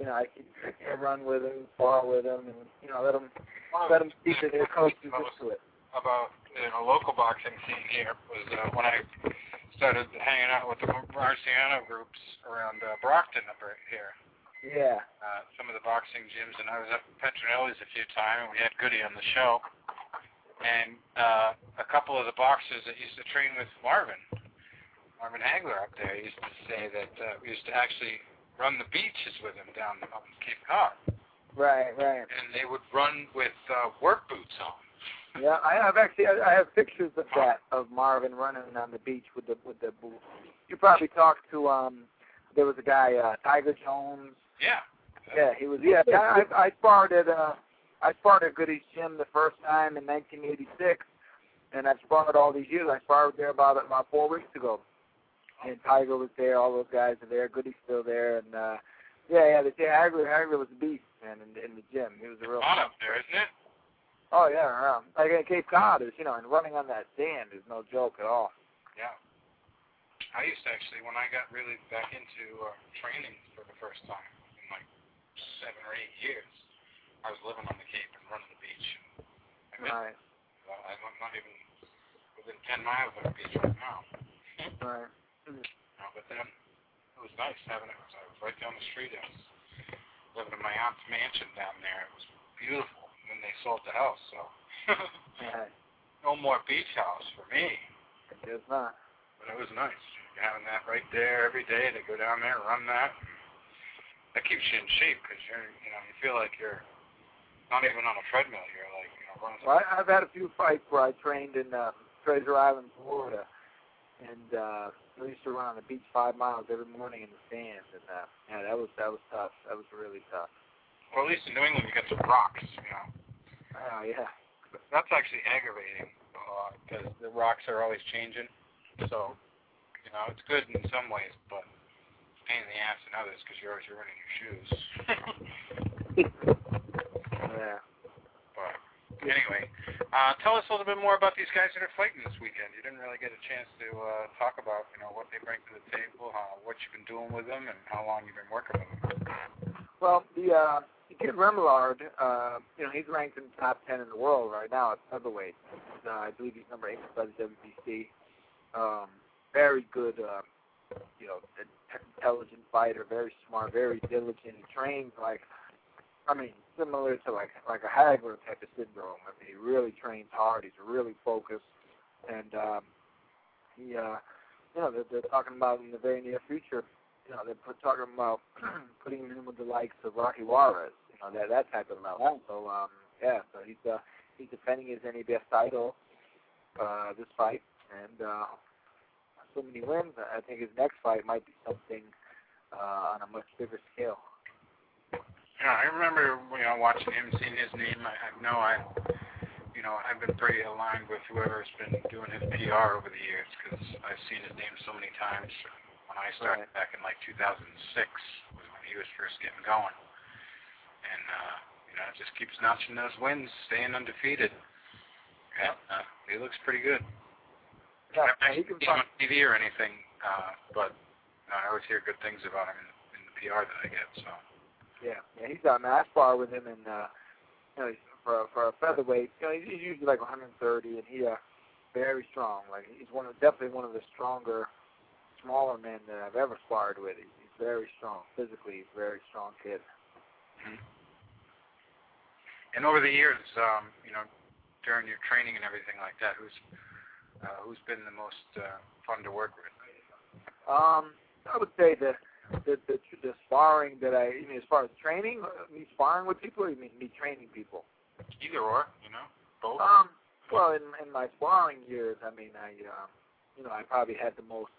I run with them, spar with them, and let them speak to their coaches into it. About the local boxing scene here was when I started hanging out with the Marciano groups around Brockton up here. Yeah. Some of the boxing gyms, and I was up at Petronelli's a few times, and we had Goody on the show. And a couple of the boxers that used to train with Marvin Hagler up there, used to say that we used to actually run the beaches with him down up in Cape Cod. Right. And they would run with work boots on. Yeah, I have pictures of that, of Marvin running on the beach with the boots. You probably talked to there was a guy, Tiger Jones. Yeah. Yeah, he was. Yeah, I sparred at I sparred at Goody's Gym the first time in 1986, and I've sparred all these years. I sparred there about 4 weeks ago. And Tiger was there, all those guys are there, Goody's still there, and they say Hagler was a beast, man, in the gym. He was a real hot up there, isn't it? Oh, yeah. Like in Cape Cod, and running on that sand is no joke at all. Yeah. I used to actually, when I got really back into training for the first time in like 7 or 8 years, I was living on the Cape and running the beach. Right. I'm not even within 10 miles of the beach right now. Right. But then it was nice having it. I was right down the street. I was living in my aunt's mansion down there. It was beautiful when they sold the house. So no more beach house for me. It's not. But it was nice having that right there every day to go down there and run that. That keeps you in shape because you feel like you're not even on a treadmill. You're like running. Well, I've had a few fights where I trained in Treasure Island, Florida, and we used to run on the beach 5 miles every morning in the sand, and that was tough. That was really tough. Well, at least in New England you got some rocks, Oh yeah. That's actually aggravating because the rocks are always changing. So, it's good in some ways, but it's a pain in the ass in others because you're always ruining your shoes. Yeah. But anyway, tell us a little bit more about these guys that are fighting this weekend. You didn't really get a chance to talk about, what they bring to the table, what you've been doing with them, and how long you've been working with them. Well, the kid Remillard, he's ranked in the top 10 in the world right now at featherweight. I believe he's number 8 by the WBC. Very good, intelligent fighter, very smart, very diligent. He trains similar to like a Hagler type of syndrome. He really trains hard. He's really focused, and they're talking about in the very near future. They're talking about putting him in with the likes of Rocky Juarez. That type of level. So so he's defending his NABF title this fight, and so many wins. I think his next fight might be something on a much bigger scale. Yeah, I remember watching him, seeing his name. I've been pretty aligned with whoever's been doing his PR over the years because I've seen his name so many times. When I started back in 2006 was when he was first getting going, and it just keeps notching those wins, staying undefeated. And he looks pretty good. Yeah, I haven't seen him on TV or anything, but I always hear good things about him in the PR that I get. So. Yeah, he's got a spar with him, and for a featherweight, he's usually like 130, and he very strong. Like he's definitely one of the stronger, smaller men that I've ever sparred with. He's very strong physically. He's a very strong kid. Mm-hmm. And over the years, during your training and everything like that, who's been the most fun to work with? I would say the sparring that as far as training, me sparring with people, or you mean me training people? Either or, both. Well, in my sparring years, I probably had the most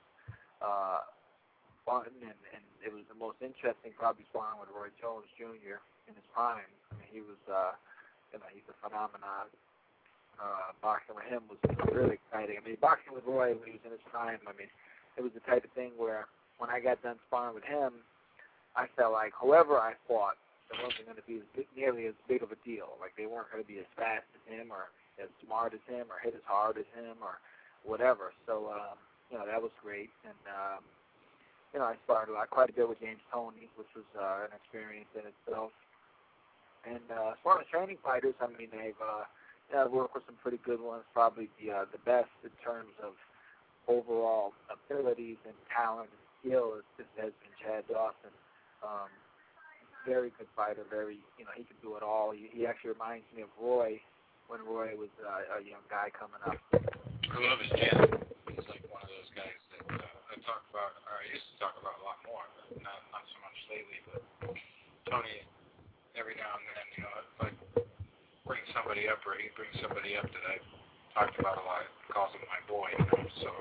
fun, and it was the most interesting probably sparring with Roy Jones Jr. in his prime. He was, he's a phenomenon. Boxing with him was really exciting. Boxing with Roy when he was in his prime, it was the type of thing where when I got done sparring with him, I felt like whoever I fought, it wasn't going to be nearly as big of a deal. Like they weren't going to be as fast as him or as smart as him or hit as hard as him or whatever. So, that was great. And, I sparred quite a bit with James Toney, which was an experience in itself. And as far as training fighters, I've worked with some pretty good ones. Probably the best in terms of overall abilities and talent and skill has been Chad Dawson. Very good fighter. Very, he can do it all. He actually reminds me of Roy when Roy was a young guy coming up. I love his channel. He's like one of those guys that I used to talk about a lot more, but not so much lately. But Tony, every now and then, if I bring somebody up or he brings somebody up that I've talked about a lot, he calls him my boy, so.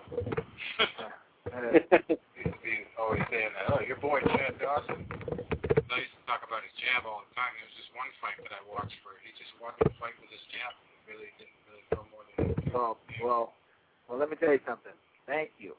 He used to be always saying that, your boy Chad Dawson. I used to talk about his jab all the time. There was just one fight that I watched where he just watched him fight with his jab. He really didn't really throw more than Well, let me tell you something. Thank you.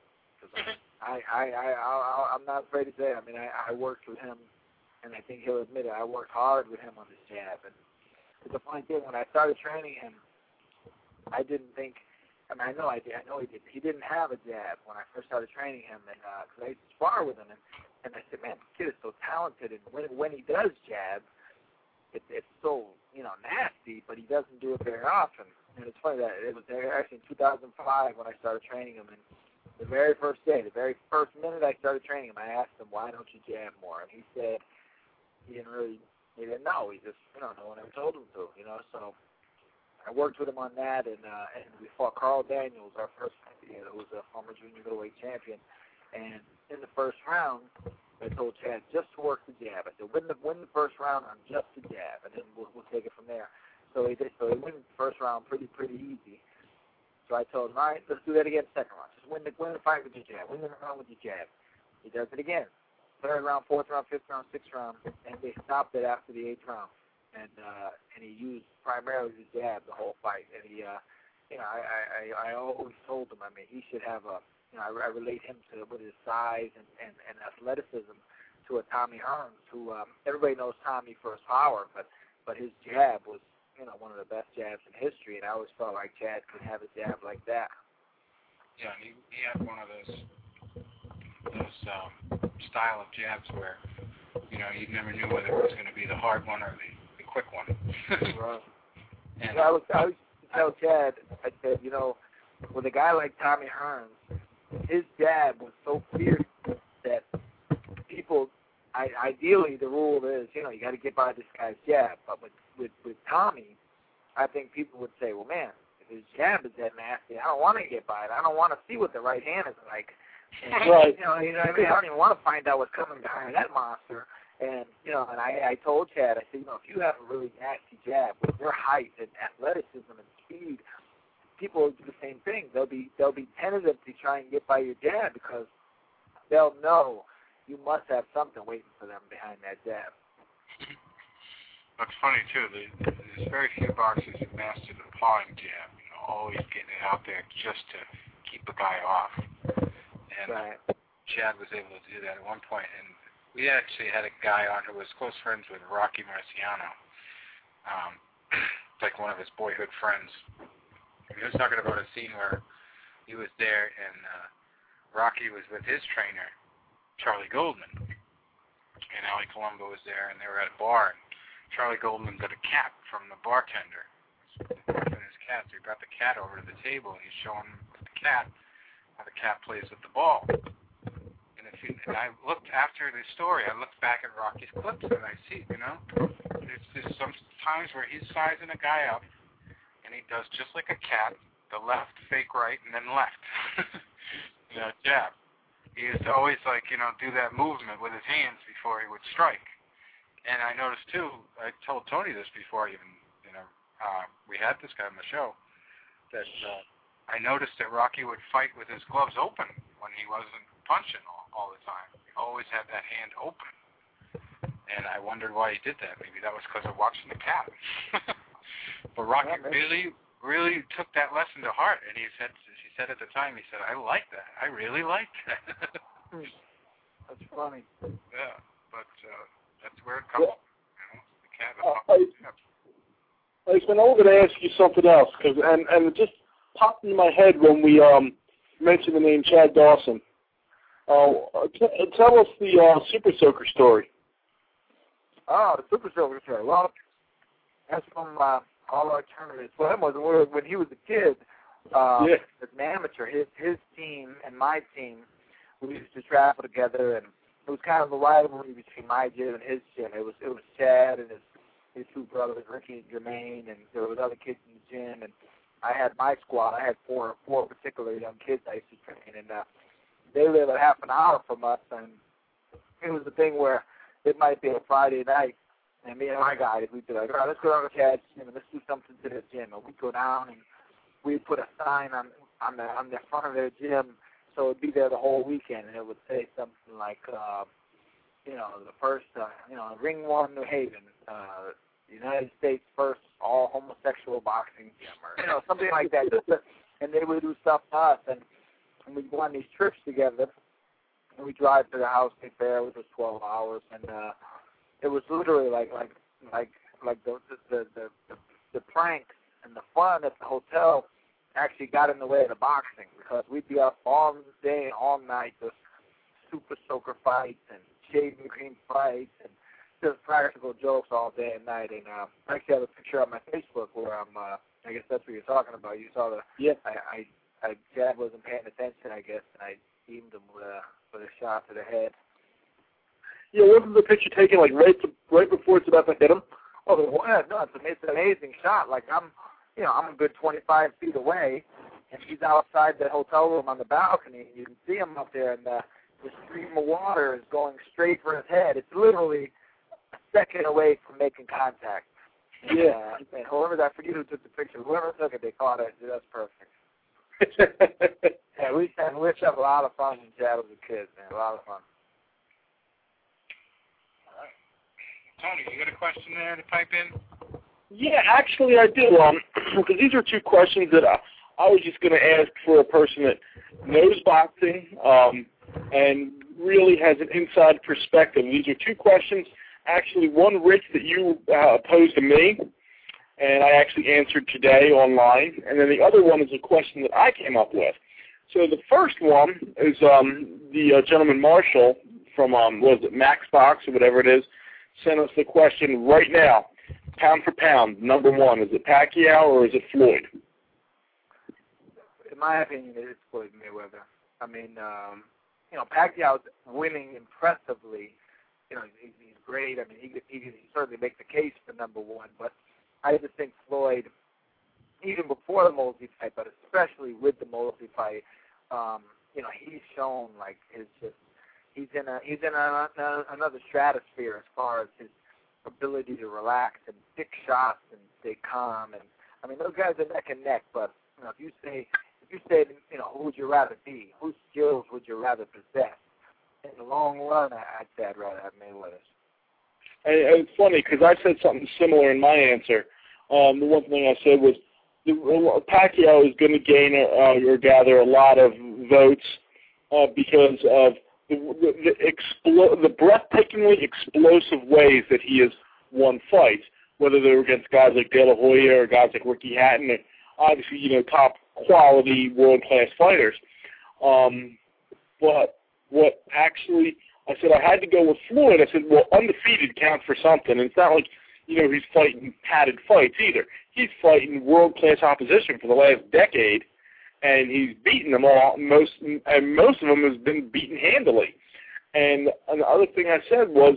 I'm not afraid to say it. I mean, I worked with him, and I think he'll admit it. I worked hard with him on this jab. And it's a funny thing. When I started training him, I didn't think. I mean, I know he did. He didn't have a jab when I first started training him, and because I used to spar with him, and I said, man, this kid is so talented, and when he does jab, it's so nasty, but he doesn't do it very often. And it's funny that it was actually in 2005 when I started training him, and the very first day, the very first minute I started training him, I asked him, why don't you jab more? And he said he didn't know. He just, no one ever told him to, so I worked with him on that, and we fought Carl Daniels, our first fight, who was a former junior middleweight champion. And in the first round, I told Chad just to work the jab. I said, win the first round on just the jab, and then we'll take it from there. So he did. So he won the first round pretty easy. So I told him, all right, let's do that again second round. Just win the fight with your jab. Win the round with your jab. He does it again. Third round, fourth round, fifth round, sixth round, and they stopped it after the eighth round. And he used primarily the jab the whole fight. And he, I always told him, I mean, he should have a, I relate him to with his size and athleticism to a Tommy Hearns, who everybody knows Tommy for his power, but his jab was, one of the best jabs in history, and I always felt like Chad could have a jab like that. Yeah, and he had one of those style of jabs where, you never knew whether it was going to be the hard one or the quick one. Right. And I used to tell Chad, I said, with a guy like Tommy Hearns, his jab was so fierce that people, ideally the rule is, you got to get by this guy's jab. But with Tommy, I think people would say, well, man, if his jab is that nasty, I don't want to get by it. I don't want to see what the right hand is like. And, right. You know what I mean? I don't even want to find out what's coming behind that monster. And, and I told Chad, I said, if you have a really nasty jab with your height and athleticism and speed, people will do the same thing. They'll be tentative to try and get by your jab because they'll know you must have something waiting for them behind that jab. It's funny too. There's very few boxers who master the pawing jab. Always getting it out there just to keep the guy off. And right. Chad was able to do that at one point. And we actually had a guy on who was close friends with Rocky Marciano, like one of his boyhood friends. He was talking about a scene where he was there and Rocky was with his trainer, Charlie Goldman. And Ali Colombo was there, and they were at a bar. And Charlie Goldman got a cat from the bartender. And his cat, so he brought the cat over to the table, and he's showing the cat how the cat plays with the ball. And I looked after the story. I looked back at Rocky's clips, and I see, there's just some times where he's sizing a guy up, and he does just like a cat, the left, fake right, and then left. Jab. He used to always, do that movement with his hands before he would strike. And I noticed, too, I told Tony this before even, we had this guy on the show, that I noticed that Rocky would fight with his gloves open when he wasn't punching all the time. He always had that hand open. And I wondered why he did that. Maybe that was because of watching the cat. But Rocky really took that lesson to heart, and he said at the time, he said, I like that. I really like that. That's funny. Yeah, but that's where it comes from. The cat. I was going to ask you something else, and it just popped in my head when we mentioned the name Chad Dawson. Tell us the Super Soaker story. Oh, the Super Soaker story. Well, that's from all our tournaments. Well, that was when he was a kid. As an amateur, his team and my team, we used to travel together, and it was kind of a rivalry between my gym and his gym. It was Chad and his two brothers, Ricky and Jermaine, and there was other kids in the gym, and I had my squad. I had four particular young kids I used to train, and they live a half an hour from us, and it was the thing where it might be a Friday night, and me and my guys, we'd be like, all right, let's go down to Chad's gym and let's do something to the gym. And we'd go down and we'd put a sign on the front of their gym, so it'd be there the whole weekend, and it would say something like, the first, Ring 1 New Haven, United States first all homosexual boxing gym, or something like that. And they would do stuff to us, and we'd go on these trips together, and we drive to the house state fair, which was 12 hours, and it was literally like the pranks and the fun at the hotel actually got in the way of the boxing, because we'd be up all day and all night with super soaker fights and shaving cream fights and just practical jokes all day and night. And I actually have a picture on my Facebook where I'm, I guess that's what you're talking about. You saw the, yeah. Chad wasn't paying attention, I guess, and I beamed him with a shot to the head. Yeah, wasn't the picture taken like right before it's about to hit him? Oh, yeah, no, it's an amazing shot. Like I'm a good 25 feet away, and he's outside the hotel room on the balcony, and you can see him up there, and the stream of water is going straight for his head. It's literally a second away from making contact. Yeah. And I forget who took the picture. Whoever took it, they caught it. That's perfect. Yeah, we used to have a lot of fun when Chad was a kid, man. A lot of fun. All right. Tony, you got a question there to pipe in? Yeah, actually I do. Because these are two questions that I was just going to ask for a person that knows boxing and really has an inside perspective. These are two questions. Actually, one, Rich, that you posed to me, and I actually answered today online. And then the other one is a question that I came up with. So the first one is the gentleman Marshall from, was it Max Box or whatever it is, sent us the question right now. Pound for pound, number one, is it Pacquiao or is it Floyd? In my opinion, it's Floyd Mayweather. I mean, Pacquiao's winning impressively. He's great. I mean, he can certainly make the case for number one, but I just think Floyd, even before the Mosley fight, but especially with the Mosley fight, he's shown like he's in another stratosphere as far as his ability to relax and pick shots and stay calm. And I mean, those guys are neck and neck. But if you say, who would you rather be? Whose skills would you rather possess? In the long run, I'd say I'd rather have Mayweather's. And it's funny because I said something similar in my answer. The one thing I said was Pacquiao is going to gain or gather a lot of votes because of the breathtakingly explosive ways that he has won fights, whether they're against guys like De La Hoya or guys like Ricky Hatton, and obviously, top quality world-class fighters. But what actually, I said I had to go with Floyd. I said, well, undefeated counts for something. And it's not like, he's fighting padded fights either. He's fighting world-class opposition for the last decade, and he's beaten them all. Most of them has been beaten handily. And the other thing I said was,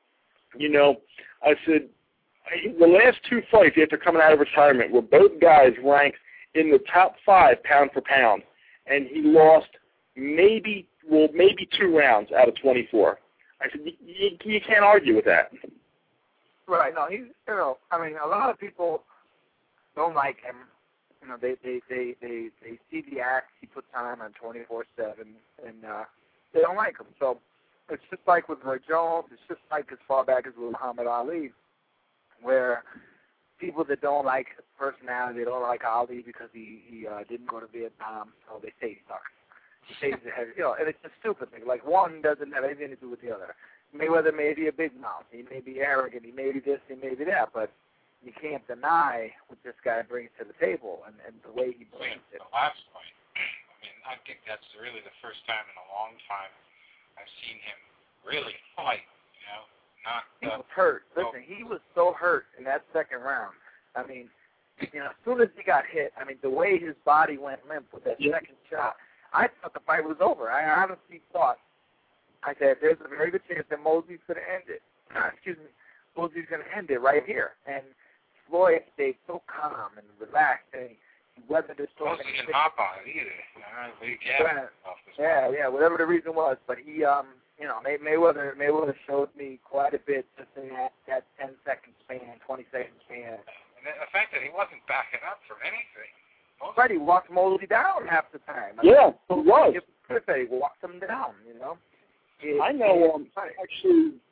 I said the last two fights after coming out of retirement were both guys ranked in the top 5 pound for pound, and he lost maybe 2 rounds out of 24. I said you can't argue with that. Right. No, he's I mean, a lot of people don't like him. They see the act he puts on 24/7, and they don't like him. So it's just like with Roy Jones. It's just like as far back as with Muhammad Ali, where people that don't like his personality, they don't like Ali because he didn't go to Vietnam, so they say he sucks. He says and it's a stupid thing. Like one doesn't have anything to do with the other. Mayweather may be a big mouth. He may be arrogant. He may be this. He may be that. But you can't deny what this guy brings to the table and the way he brings it. The last fight, I mean, I think that's really the first time in a long time I've seen him really fight, He was hurt. Listen, he was so hurt in that second round. I mean, as soon as he got hit, I mean, the way his body went limp with that second shot, I thought the fight was over. I honestly thought, I said, there's a very good chance that Mosley's going to end it. Mosley's going to end it right here. And Floyd stayed so calm and relaxed, and he weathered the storm. He didn't hop on it either. Yeah, whatever the reason was. But he, Mayweather showed me quite a bit just in that 10-second span, 20-second span. And the fact that he wasn't backing up for anything. Right, he walked Mosley down half the time. He was. He walked him down, I know, actually,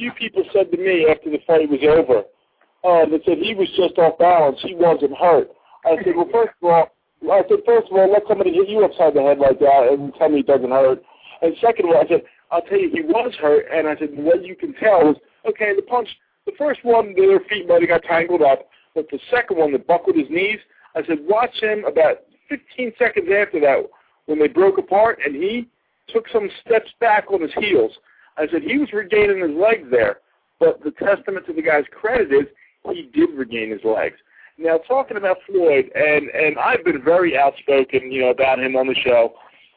few people said to me after the fight was over, they said he was just off balance. He wasn't hurt. I said, well, first of all, let somebody hit you upside the head like that and tell me it doesn't hurt. And second of all, I said, I'll tell you, he was hurt. And I said, what you can tell is, okay, the first one, their feet might have got tangled up, but the second one that buckled his knees, I said, watch him about 15 seconds after that when they broke apart, and he took some steps back on his heels. I said, he was regaining his legs there, but the testament to the guy's credit is he did regain his legs. Now, talking about Floyd, and I've been very outspoken, about him on the show,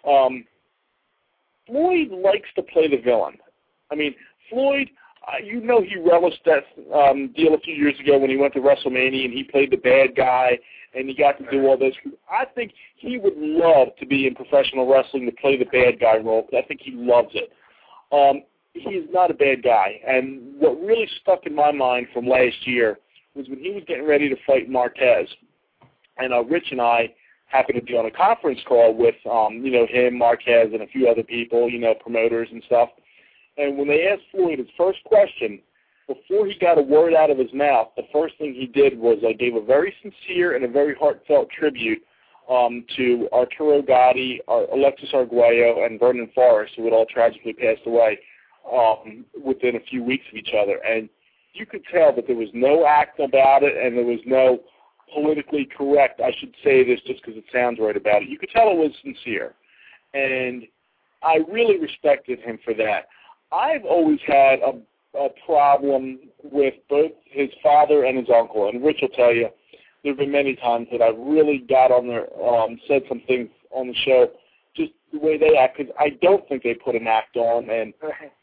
Floyd likes to play the villain. I mean, Floyd, he relished that deal a few years ago when he went to WrestleMania and he played the bad guy and he got to do all this. I think he would love to be in professional wrestling to play the bad guy role. I think he loves it. He's not a bad guy. And what really stuck in my mind from last year was when he was getting ready to fight Marquez. And Rich and I happened to be on a conference call with, him, Marquez, and a few other people, promoters and stuff. And when they asked Floyd his first question, before he got a word out of his mouth, the first thing he did was gave a very sincere and a very heartfelt tribute to Arturo Gatti, Alexis Arguello, and Vernon Forrest, who had all tragically passed away within a few weeks of each other. And you could tell that there was no act about it and there was no politically correct, I should say this just because it sounds right about it. You could tell it was sincere. And I really respected him for that. I've always had a problem with both his father and his uncle, and Rich will tell you there have been many times that I've really got on there, said some things on the show, just the way they act, because I don't think they put an act on, and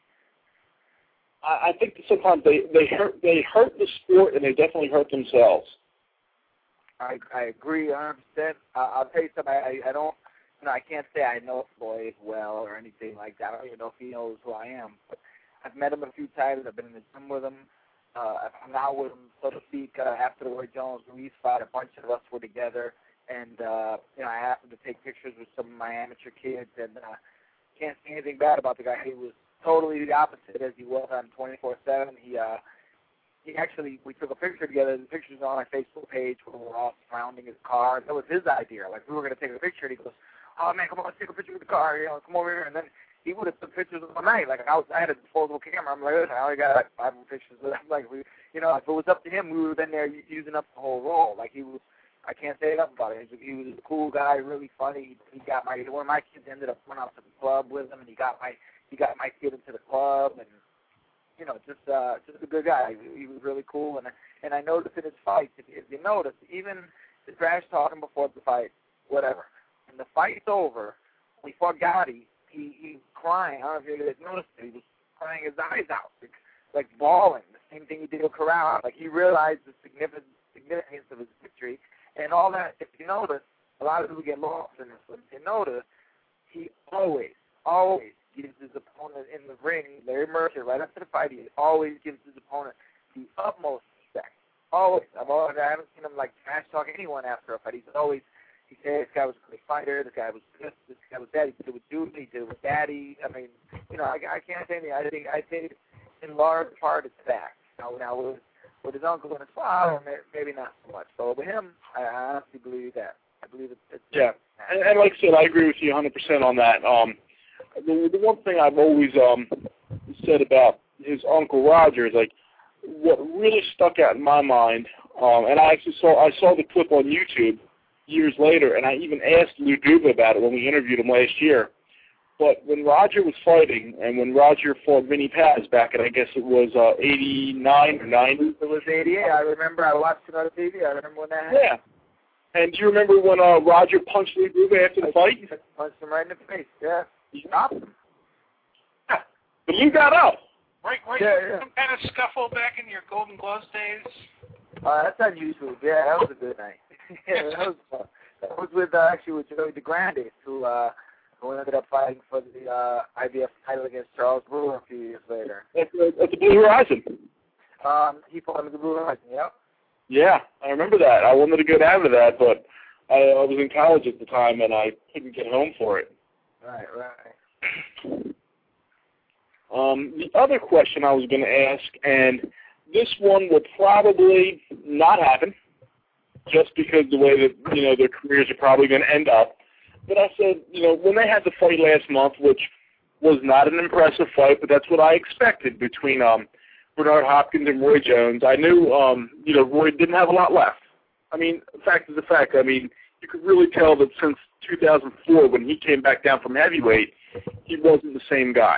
I think that sometimes they hurt the sport, and they definitely hurt themselves. I agree 100%. I'll tell you something. I don't. I can't say I know Floyd well or anything like that. I don't even know if he knows who I am. But I've met him a few times. I've been in the gym with him. I'm out with him, so to speak. After the Roy Jones-Ruiz fight, a bunch of us were together, and I happened to take pictures with some of my amateur kids, and can't say anything bad about the guy. He was totally the opposite as he was on 24/7. He actually, we took a picture together. The picture's on my Facebook page where we're all surrounding his car. That was his idea. Like, we were going to take a picture, and he goes, oh, man, come on, let's take a picture with the car. Come over here. And then he would have took pictures all night. Like, I had a disposable camera. I'm like, listen, I only got like 5 more pictures. But I'm like, if it was up to him, we would have been there using up the whole roll. Like, he was, I can't say enough about it. He was a cool guy, really funny. He got one of my kids ended up going out to the club with him, and he got my kid into the club, and just a good guy. He was really cool, and I noticed in his fights, if you notice, even the trash talking before the fight, whatever. When the fight's over, when he fought Gotti, he crying. I don't know if you guys noticed it. He was crying his eyes out, like bawling. The same thing he did with Corral. Like, he realized the significance of his victory, and all that. If you notice, a lot of people get lost in this. If you notice, he always gives his opponent in the ring, Larry Mercer, right after the fight, he always gives his opponent the utmost respect. Always. I haven't seen him trash talk anyone after a fight. He said this guy was a great fighter, this guy was this guy was that, he did it with Dude, he did it with Daddy. I mean, I can't say anything. I think in large part it's that. Now with his uncle and his father, maybe not so much. So with him, I honestly believe that. I believe it's yeah. And like I said, I agree with you 100% on that. The one thing I've always said about his Uncle Roger is, what really stuck out in my mind, and I saw the clip on YouTube years later, and I even asked Lou Duva about it when we interviewed him last year. But when Roger was fighting, and when Roger fought Vinny Paz back in, I guess it was 89 or 90. It was 88. I remember. I watched it on TV. I remember when that happened. Yeah. And do you remember when Roger punched Lou Duva after the fight? Punched him right in the face, yeah. He stopped him. Yeah. But Lou got up. Right. Some kind of scuffle back in your Golden Gloves days? That's on YouTube. Yeah, that was a good night. Yeah, that was fun. That was with Joey DeGrande, who ended up fighting for the IBF title against Charles Brewer a few years later. At the Blue Horizon. He fought at the Blue Horizon, yep. Yeah, I remember that. I wanted to go down to that, but I was in college at the time, and I couldn't get home for it. Right. The other question I was going to ask, and this one will probably not happen, just because the way that, their careers are probably going to end up. But I said, when they had the fight last month, which was not an impressive fight, but that's what I expected between Bernard Hopkins and Roy Jones. I knew, Roy didn't have a lot left. I mean, fact is a fact. I mean, you could really tell that since 2004, when he came back down from heavyweight, he wasn't the same guy.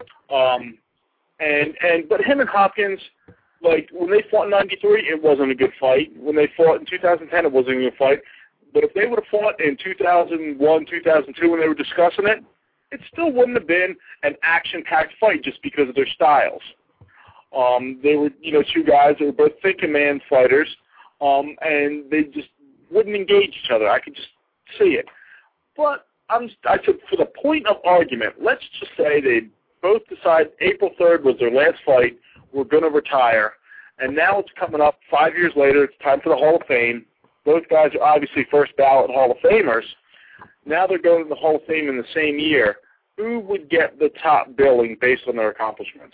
But him and Hopkins, like, when they fought in 93, it wasn't a good fight. When they fought in 2010, it wasn't a good fight. But if they would have fought in 2001, 2002 when they were discussing it, it still wouldn't have been an action-packed fight just because of their styles. They were, two guys that were both thinking man fighters, and they just wouldn't engage each other. I could just see it. But I said, for the point of argument, let's just say they both decide April 3rd was their last fight, we're going to retire, and now it's coming up 5 years later, it's time for the Hall of Fame. Both guys are obviously first ballot Hall of Famers. Now they're going to the Hall of Fame in the same year. Who would get the top billing based on their accomplishments?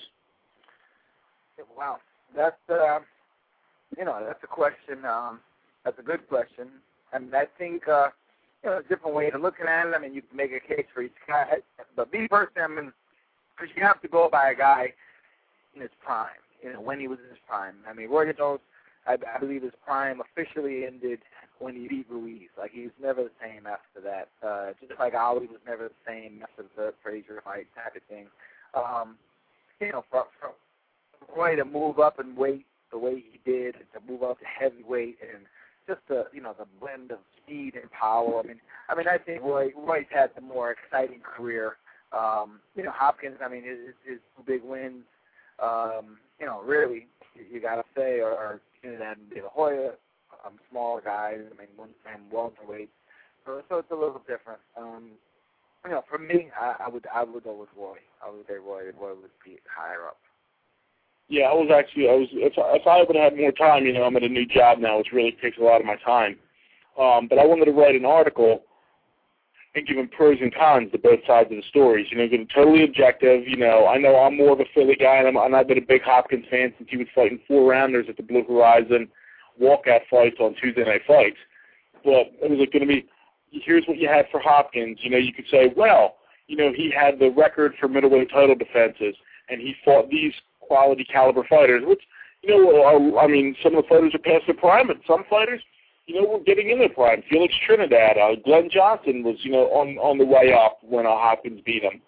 Wow, that's that's a question. That's a good question. I mean, I think a different way of looking at it. I mean, you can make a case for each guy, but me personally, I mean, because you have to go by a guy in his prime. When he was in his prime. I mean, Roy Jones, I believe his prime officially ended when he beat Ruiz. Like, he was never the same after that. Just like Ali was never the same after the Frazier fight type of thing. For Roy to move up in weight the way he did, and to move up to heavyweight, and just the blend of speed and power. I mean, I think Roy's had the more exciting career. Hopkins, I mean, his two big wins, really, you got to say, are Trinidad and De La Hoya, smaller guys. I mean, one time welterweight. So it's a little different. For me, I would go with Roy. I would say Roy would be higher up. Yeah, if I would have had more time, I'm at a new job now, which really takes a lot of my time. But I wanted to write an article and give them pros and cons to both sides of the stories. Getting totally objective. I know I'm more of a Philly guy, and I've been a big Hopkins fan since he was fighting 4-rounders at the Blue Horizon walkout fights on Tuesday Night Fights. But it was going to be, here's what you had for Hopkins. You could say, well, he had the record for middleweight title defenses, and he fought these quality caliber fighters, which, some of the fighters are past their prime, but some fighters, were getting in their prime. Felix Trinidad, Glenn Johnson was, on the way up when Hopkins beat him.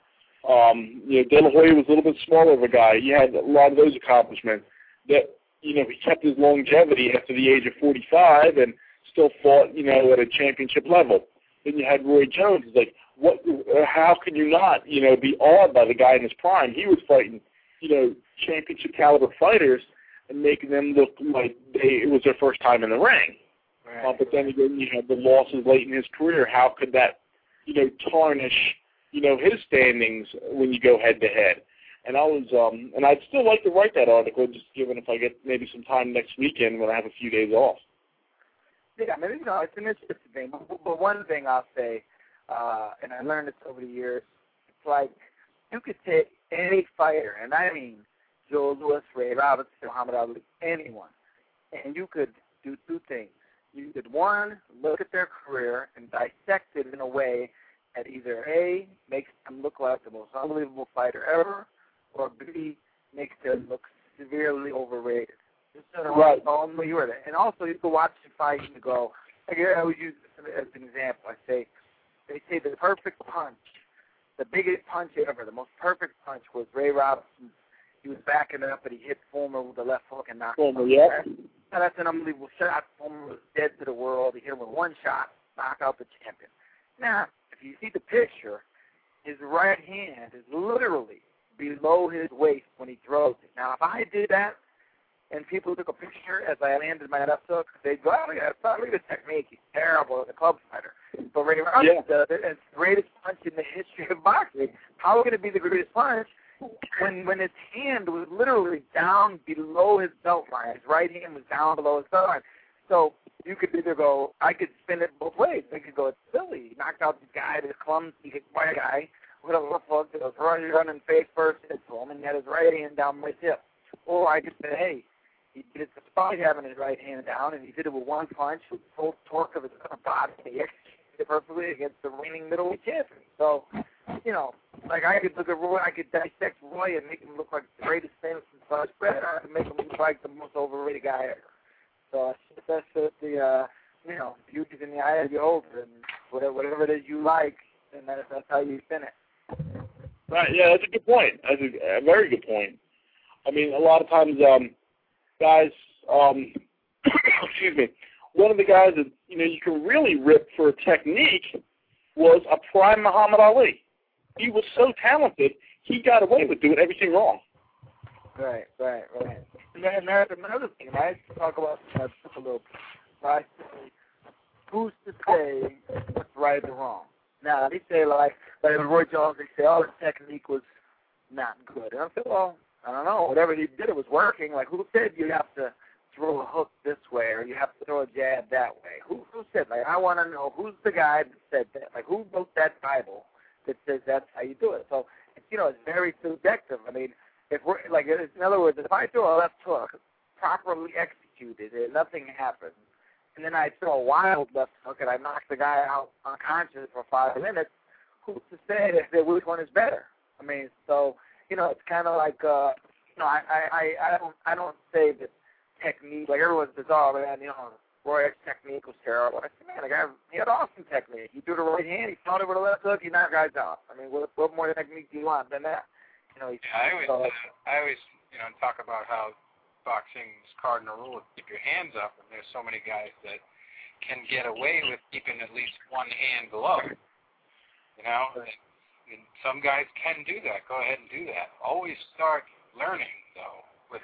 De La Hoya was a little bit smaller of a guy. He had a lot of those accomplishments. That, he kept his longevity after the age of 45 and still fought, at a championship level. Then you had Roy Jones. It's like, how can you not, be awed by the guy in his prime? He was fighting, championship caliber fighters and making them look like it was their first time in the ring. Right. But then again, you had the losses late in his career. How could that, tarnish, his standings when you go head to head? And and I'd still like to write that article, just given if I get maybe some time next weekend when I have a few days off. Yeah, I mean, it's an interesting thing. But one thing I'll say, and I learned this over the years, it's like you could take any fighter, and I mean Joe Louis, Ray Roberts, Muhammad Ali, anyone, and you could do two things. You could, one, look at their career and dissect it in a way that either A, makes them look like the most unbelievable fighter ever, or B, makes them look severely overrated. Right. And also, you can watch the fight and go, I always use this as an example. They say the perfect punch, the biggest punch ever, the most perfect punch was Ray Robinson. He was backing it up, but he hit Fulmer with the left hook and knocked him out. Yeah. Now, that's an unbelievable shot. Fulmer was dead to the world. He hit him with one shot, knocked out the champion. Now, if you see the picture, his right hand is literally below his waist when he throws it. Now, if I did that, and people took a picture as I landed my left hook, they'd go, oh, yeah, look at the technique. He's terrible as a club fighter. But Ray Robinson does it, and it's the greatest punch in the history of boxing. How can it be the greatest punch when his hand was literally down below his belt line? His right hand was down below his belt line. So you could either go, I could spin it both ways. I could go, it's silly. He knocked out this guy, this clumsy white guy, with a left hook that was running face first into him, and he had his right hand down my hip. Or I could say, hey, he did it despite having his right hand down, and he did it with one punch with full torque of his body. He executed it perfectly against the reigning middleweight champion. So, you know, like I could look at Roy, I could dissect Roy and make him look like the greatest thing since sliced bread, or I could make him look like the most overrated guy ever. So that's just the, you know, beauty's in the eye of the beholder, and whatever it is you like, and that's how you spin it. Right, yeah, that's a good point. That's a very good point. I mean, a lot of times, guys, excuse me, one of the guys that, you know, you can really rip for technique was a prime Muhammad Ali. He was so talented, he got away with doing everything wrong. Right. And then there's another thing, I talk about just a little bit. I say, who's to say what's right or wrong? Now, they say, like with Roy Jones, they say, oh, the technique was not good. And I said, well, I don't know. Whatever he did, it was working. Like, who said you have to throw a hook this way or you have to throw a jab that way? Who said, like, I want to know who's the guy that said that? Like, who wrote that Bible that says that's how you do it? So, you know, it's very subjective. I mean, if we're, like, in other words, if I throw a left hook properly executed and nothing happens, and then I throw a wild left hook and I knock the guy out unconscious for 5 minutes, who's to say that which one is better? I mean, so, you know, it's kind of like, you know, I don't say that technique, like everyone says, oh, man, you know, Roy's technique was terrible. I said, man, the guy, he had awesome technique. He threw the right hand, he found it with a left hook, he knocked guys out. I mean, what more technique do you want than that? You know, I always, you know, talk about how boxing's cardinal rule is keep your hands up, and there's so many guys that can get away with keeping at least one hand below. You know, and some guys can do that. Go ahead and do that. Always start learning, though.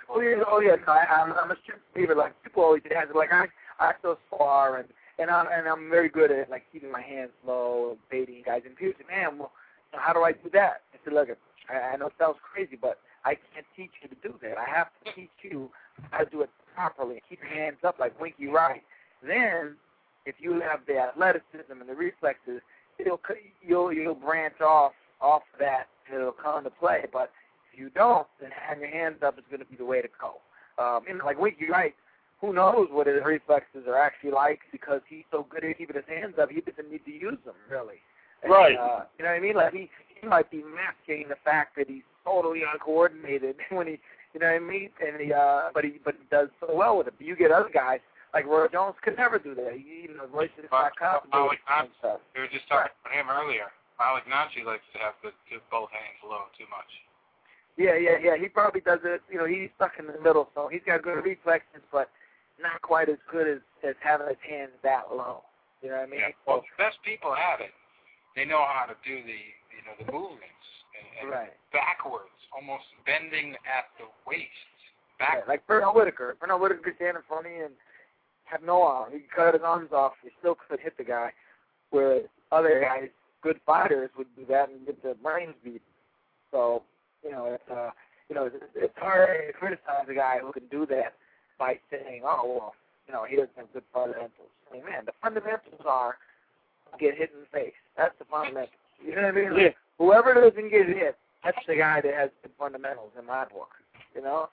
I'm a strict believer. Like people always ask, like I still spar and I'm very good at like keeping my hands low and baiting guys. And people say, man, well, how do I do that? I said, look, I know it sounds crazy, but I can't teach you to do that. I have to teach you how to do it properly. Keep your hands up like Winky Wright. Then, if you have the athleticism and the reflexes, you'll branch off that. It'll come into play. But if you don't, then having your hands up is going to be the way to go. You know, like Winky Wright, who knows what his reflexes are actually like because he's so good at keeping his hands up, he doesn't need to use them, really. And, right. You know what I mean? Like he might be masking the fact that he's totally uncoordinated when he, you know what I mean? And but he does so well with it. But you get other guys like Roy Jones could never do that. Roy's just not confident. We were just talking about him earlier. Malignaggi likes to have both hands low too much. Yeah. He probably does it. You know, he's stuck in the middle, so he's got good reflexes, but not quite as good as having his hands that low. You know what I mean? Yeah. Well, the best people have it. They know how to do the movements and right. backwards, almost bending at the waist. Backwards. Yeah, like Pernell Whitaker. Pernell Whitaker could stand in front of you and have no arm. He could cut his arms off. He still could hit the guy. Whereas other guys, good fighters, would do that and get their brains beat. So, you know, it's hard to criticize a guy who can do that by saying, oh, well, you know, he doesn't have good fundamentals. I mean, man, the fundamentals are get hit in the face. That's the fundamentals. You know what I mean? Yeah. Whoever doesn't get hit, that's the guy that has good fundamentals in my book. You know?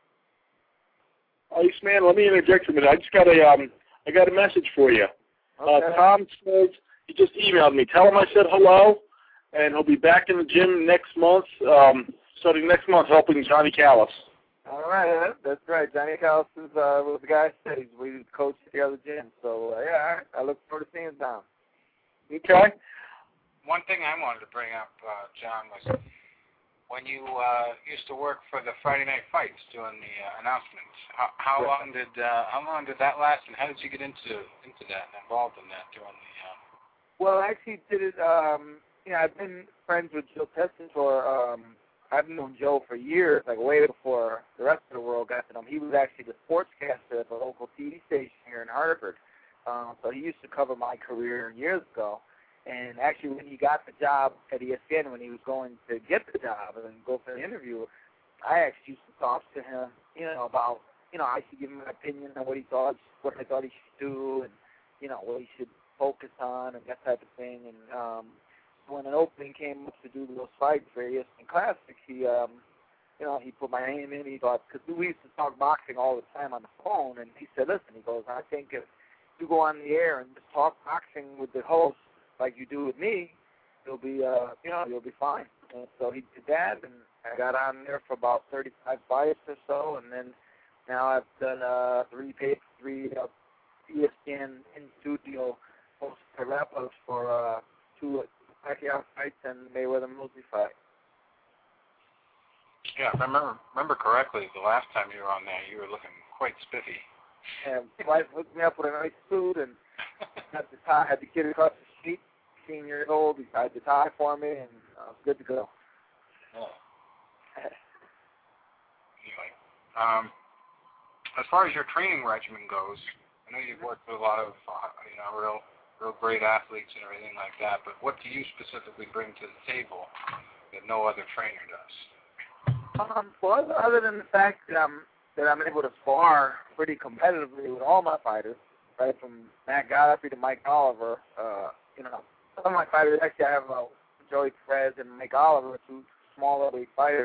Ice Man, let me interject for a minute. I just got a message for you. Okay. Tom says he just emailed me. Tell him I said hello, and he'll be back in the gym next month, starting next month, helping Johnny Callis. All right, that's right. Johnny Callis was the guy that said we coached at the other gym. So, yeah, I look forward to seeing Tom. Okay. One thing I wanted to bring up, John, was when you used to work for the Friday Night Fights doing the announcements. How long did that last, and how did you get into that and involved in that during the? Well, I actually did it. You know, I've been friends with Joe Tessitore. I've known Joe for years, like way before the rest of the world got to know him. He was actually the sportscaster at the local TV station here in Hartford. So he used to cover my career years ago. And actually, when he got the job at ESPN, when he was going to get the job and go for the interview, I actually used to talk to him, you know, about, you know, I should give him an opinion on what I thought he should do, and, you know, what he should focus on and that type of thing. And when an opening came up to do those fights for ESPN Classic, he he put my name in. He thought, because we used to talk boxing all the time on the phone, and he said, listen, he goes, I think if you go on the air and just talk boxing with the host like you do with me, you'll be fine. And so he did that, and I got on there for about 35 fights or so, and then now I've done three ESPN in-studio wrap-ups for 2 Pacquiao fights and Mayweather-Mosley fight. Yeah, if I remember correctly, the last time you were on there, you were looking quite spiffy. And my wife hooked me up with a nice suit and had the kid across the street, 16 years old. He tied the tie for me, and I was good to go. Oh. Anyway, as far as your training regimen goes, I know you've worked with a lot of real great athletes and everything like that, but what do you specifically bring to the table that no other trainer does? Well, other than the fact that I'm able to spar pretty competitively with all my fighters, right from Matt Godfrey to Mike Oliver. Some of my fighters, actually, I have Joey Perez and Mike Oliver, 2 smaller weight fighters.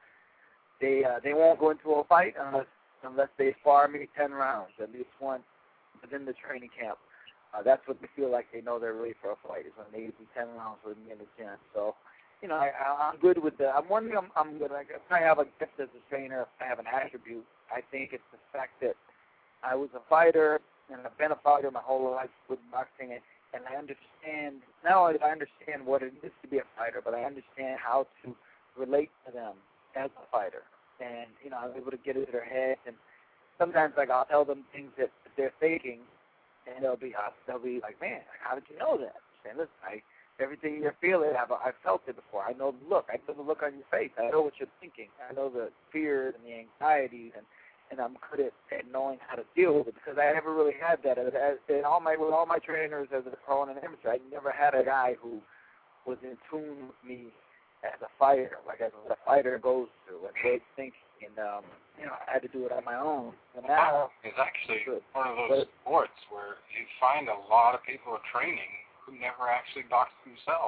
They won't go into a fight unless they spar me 10 rounds, at least once within the training camp. That's what they feel like they know they're ready for a fight, is when they do 10 rounds with me in the gym. So, I'm good with that. I'm wondering, I'm good. If I have a gift as a trainer, if I have an attribute, I think it's the fact that I was a fighter, and I've been a fighter my whole life with boxing, and I understand, not only do I understand what it is to be a fighter, but I understand how to relate to them as a fighter. And, I'm able to get into their head, and sometimes, I'll tell them things that they're thinking, and they'll be like, man, how did you know that? And listen, everything you're feeling, I've felt it before. I know the look. I know the look on your face. I know what you're thinking. I know the fears and the anxieties, and I'm good at knowing how to deal with it, because I never really had that. With all my trainers as a pro and an amateur, I never had a guy who was in tune with me as a fighter, like as a fighter goes through, and way thinking. And I had to do it on my own. And now it's actually one of those sports where you find a lot of people training who never actually box themselves.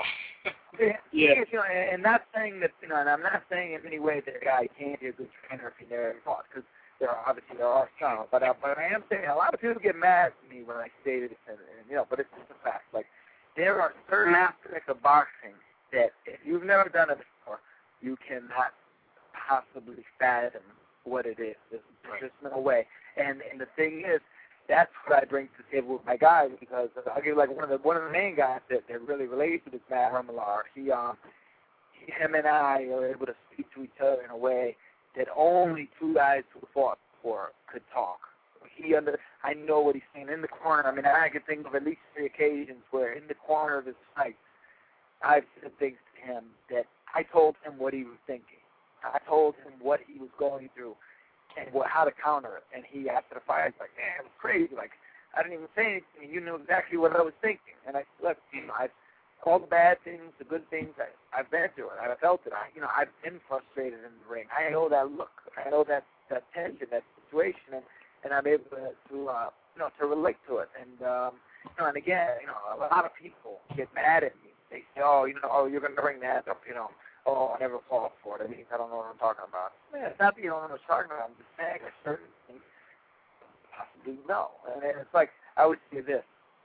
Yeah. And not saying that, and I'm not saying in any way that a guy can't be a good trainer if he never fought, because there are some. But I am saying a lot of people get mad at me when I say this, and but it's just a fact. Like, there are certain aspects of boxing that if you've never done it before, you cannot possibly fathom what it is. There's just no way. And the thing is, that's what I bring to the table with my guys, because I'll give you one of the main guys that really relates to this Matt Remillard. Him and I are able to speak to each other in a way that only 2 guys who fought before could talk. I know what he's saying in the corner. I mean, I can think of at least 3 occasions where in the corner of his fight, I've said things to him that I told him what he was thinking. I told him what he was going through and how to counter it. And he, after the fight, was like, man, it was crazy. Like, I didn't even say anything. You knew exactly what I was thinking. And I said, look, all the bad things, the good things, I've been through it. I've felt it. I've been frustrated in the ring. I know that look. I know that tension, that situation, and I'm able to relate to it. And and again, a lot of people get mad at me. They say, you're going to bring that up, oh, I never fought for it. I mean, I don't know what I'm talking about. Yeah, it's not that you don't know what I'm talking about. I'm just saying a certain thing possibly no. And it's like, I would say this.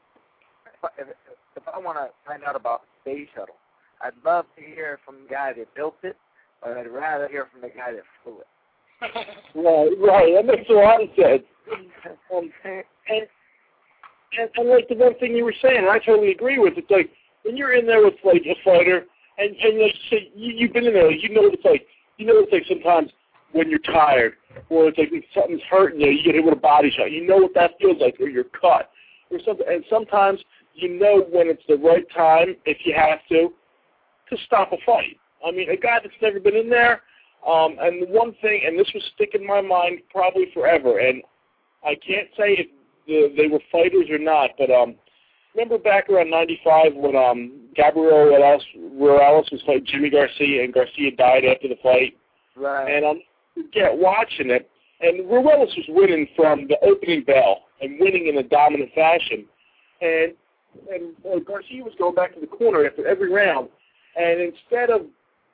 If I want to find out about the space shuttle, I'd love to hear from the guy that built it, but I'd rather hear from the guy that flew it. Right. That makes a lot of sense. And like the one thing you were saying, and I totally agree with it. It's like when you're in there with like a fighter, and like say you've been in there, you know what it's like. You know what it's like sometimes when you're tired, or it's like something's hurting you, you get hit with a body shot. You know what that feels like, or you're cut, or something. And sometimes you know when it's the right time, if you have to stop a fight. I mean, a guy that's never been in there, and the one thing, and this was sticking in my mind probably forever, and I can't say if they were fighters or not, but remember back around 95 when Gabriel Ruelas was fighting Jimmy Garcia, and Garcia died after the fight? Right. And I'm watching it, and Ruelas was winning from the opening bell and winning in a dominant fashion. And Garcia was going back to the corner after every round, and instead of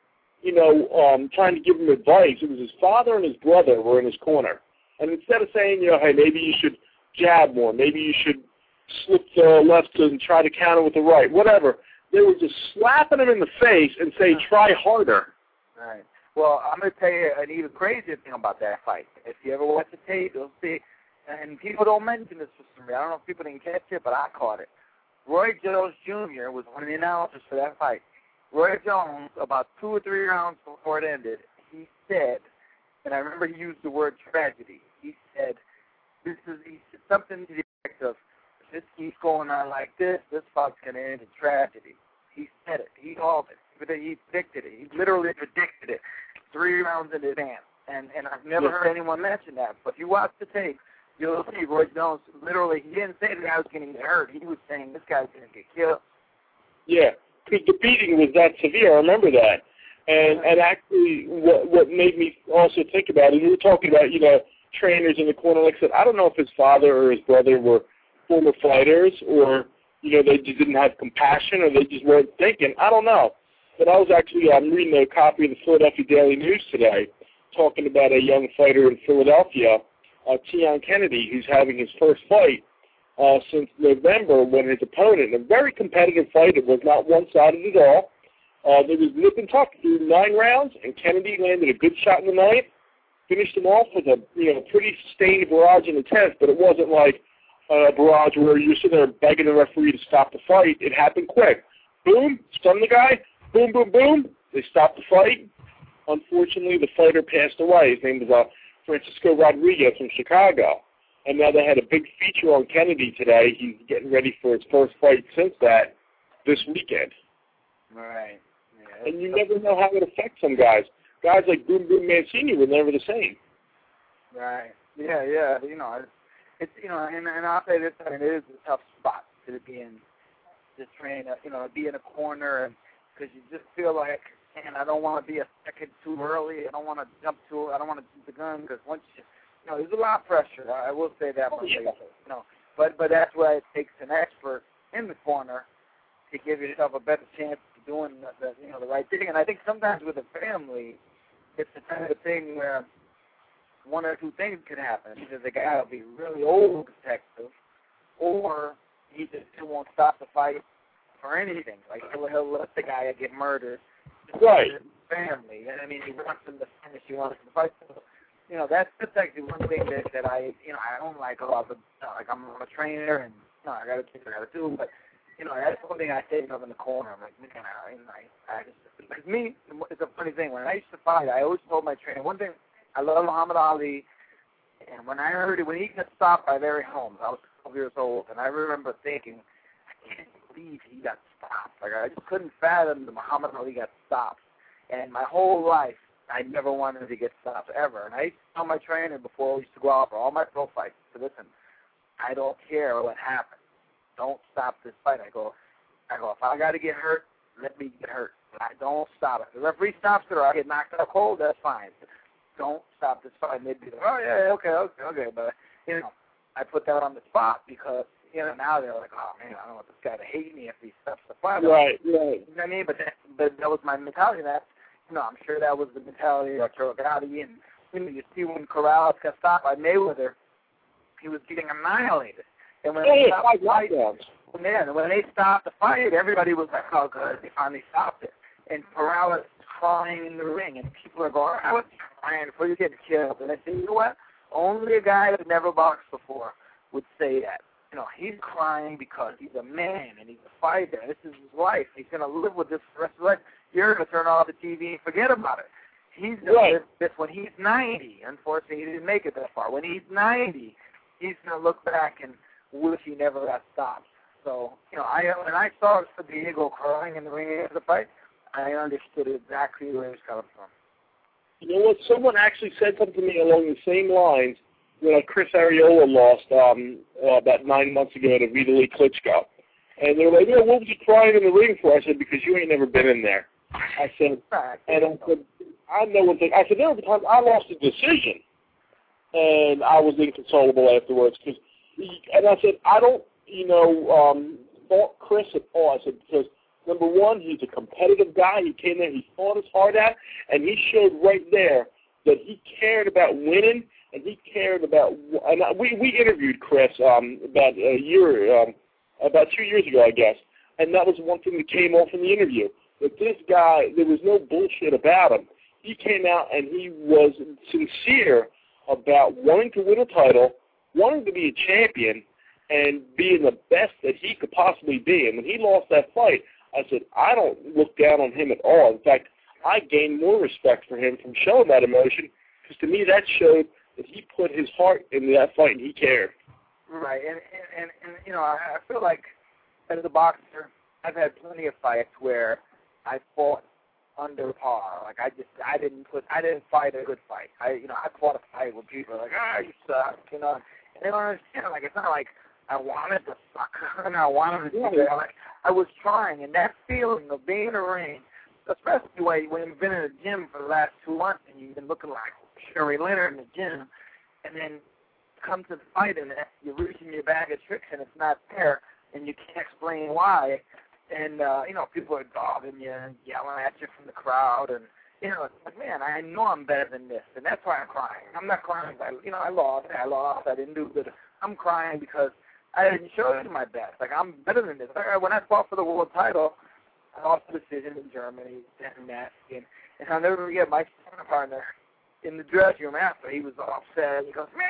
trying to give him advice, it was his father and his brother were in his corner, and instead of saying, hey, maybe you should jab more, maybe you should slip the left and try to counter with the right, whatever, they were just slapping him in the face and saying, try harder. Right. Well, I'm going to tell you an even crazier thing about that fight. If you ever watch the tape, you'll see, and people don't mention this for some reason. I don't know if people didn't catch it, but I caught it. Roy Jones Jr. was one of the announcers for that fight. Roy Jones, about 2 or 3 rounds before it ended, he said, and I remember he used the word tragedy. He said, he said something to the effect of, if this keeps going on like this fight's going to end in tragedy. He said it. He called it. He predicted it. He literally predicted it 3 rounds in advance. And I've never heard anyone mention that. But if you watch the tape, you'll see Roy Jones literally, he didn't say the guy was going to get hurt. He was saying this guy's going to get killed. Yeah, because the beating was that severe. I remember that. And actually what made me also think about it, we were talking about, trainers in the corner. Like I said, I don't know if his father or his brother were former fighters or, they just didn't have compassion or they just weren't thinking. I don't know. But I was actually reading a copy of the Philadelphia Daily News today talking about a young fighter in Philadelphia, Tian Kennedy, who's having his first fight since November when his opponent, a very competitive fight, it was not one-sided at all. There was nip and tuck through 9 rounds, and Kennedy landed a good shot in the 9th, finished him off with a pretty sustained barrage in the 10th, but it wasn't like a barrage where you're sitting there begging the referee to stop the fight. It happened quick. Boom, stun the guy, boom, boom, boom. They stopped the fight. Unfortunately, the fighter passed away. His name was Francisco Rodriguez from Chicago. And now they had a big feature on Kennedy today. He's getting ready for his first fight since that this weekend. Right. Yeah, and you never know how it affects some guys. Guys like Boom Boom Mancini were never the same. Right. Yeah. It's and I'll say this, it is a tough spot to be in, to train, be in a corner, because you just feel like, man, I don't want to be a second too early. I don't want to jump the gun, because once there's a lot of pressure. I will say that much. But that's why it takes an expert in the corner to give yourself a better chance of doing the right thing. And I think sometimes with a family, it's the kind of thing where one or two things could happen. Either the guy will be really overprotective, or he just won't stop the fight for anything. Like he'll let the guy get murdered. Right. Family. I mean, he wants him to finish. He wants him to fight. So, that's actually one thing that I don't like about I'm a trainer and I got to do what I got to do, but that's one thing I say in the corner. I'm like, man, because me, it's a funny thing. When I used to fight, I always told my trainer one thing. I love Muhammad Ali, and when I heard it, when he got stopped by Larry Holmes, I was 12 years old, and I remember thinking, I can't believe he got stopped. Like I just couldn't fathom that Muhammad Ali got stopped, and my whole life, I never wanted to get stopped ever. And I used to tell my trainer before we used to go out for all my pro fights, to listen, I don't care what happens. Don't stop this fight. I go, if I got to get hurt, let me get hurt. I don't stop it. If the referee stops it or I get knocked out cold, that's fine. Don't stop this fight. And they'd be like, oh, yeah, okay. But, I put that on the spot because, now they're like, oh, man, I don't want this guy to hate me if he stops the fight. Right. You know what I mean? But that was my mentality. I'm sure that was the mentality of Arturo Gatti. And, you see when Corrales got stopped by Mayweather, he was getting annihilated. And when they stopped the fight, everybody was like, oh, good, they finally stopped it. And Corrales crying in the ring, and people are going, I was crying before you get killed. And I say, you know what? Only a guy that never boxed before would say that. He's crying because he's a man and he's a fighter. This is his life. He's going to live with this for the rest of his life. You're going to turn off the TV and forget about it. He's going to live this when he's 90. Unfortunately, he didn't make it that far. When he's 90, he's going to look back and wish he never got stopped. So, when I saw Diego crying in the ring after the fight, I understood exactly where he was coming from. You know what? Someone actually said something to me along the same lines when Chris Arreola lost about 9 months ago to Vitaly Klitschko. And they were like, what was you crying in the ring for? I said, because you ain't never been in there. I said, I know one thing. I said, there were times I lost a decision, and I was inconsolable afterwards. And I said, I don't, fault Chris at all. I said, because, number one, he's a competitive guy. He came there, he fought his heart out, and he showed right there that he cared about winning, and he cared about – and we interviewed Chris about 2 years ago, I guess, and that was one thing that came off in the interview, that this guy, there was no bullshit about him. He came out and he was sincere about wanting to win a title, wanting to be a champion, and being the best that he could possibly be. And when he lost that fight, I said, I don't look down on him at all. In fact, I gained more respect for him from showing that emotion, because to me that showed that he put his heart into that fight and he cared. Right, and you know, I feel like as a boxer, I've had plenty of fights where I fought under par. Like I didn't fight a good fight. I fought a fight where people are like, you suck, you know. And they don't understand. Like, it's not like I wanted to suck and I wanted to do that. Like, I was trying, and that feeling of being in the ring, especially when you've been in the gym for the last 2 months and you've been looking like Sherry Leonard in the gym, and then come to the fight and you're reaching your bag of tricks and it's not there and you can't explain why. And, you know, people are dogging you and yelling at you from the crowd. And, you know, it's like, man, I know I'm better than this. And that's why I'm crying. I'm not crying. I lost. I didn't do good. I'm crying because I didn't show you my best. Like, I'm better than this. When I fought for the world title, I lost the decision in Germany and that. And I'll never forget my partner in the dressing room after. He was upset. He goes,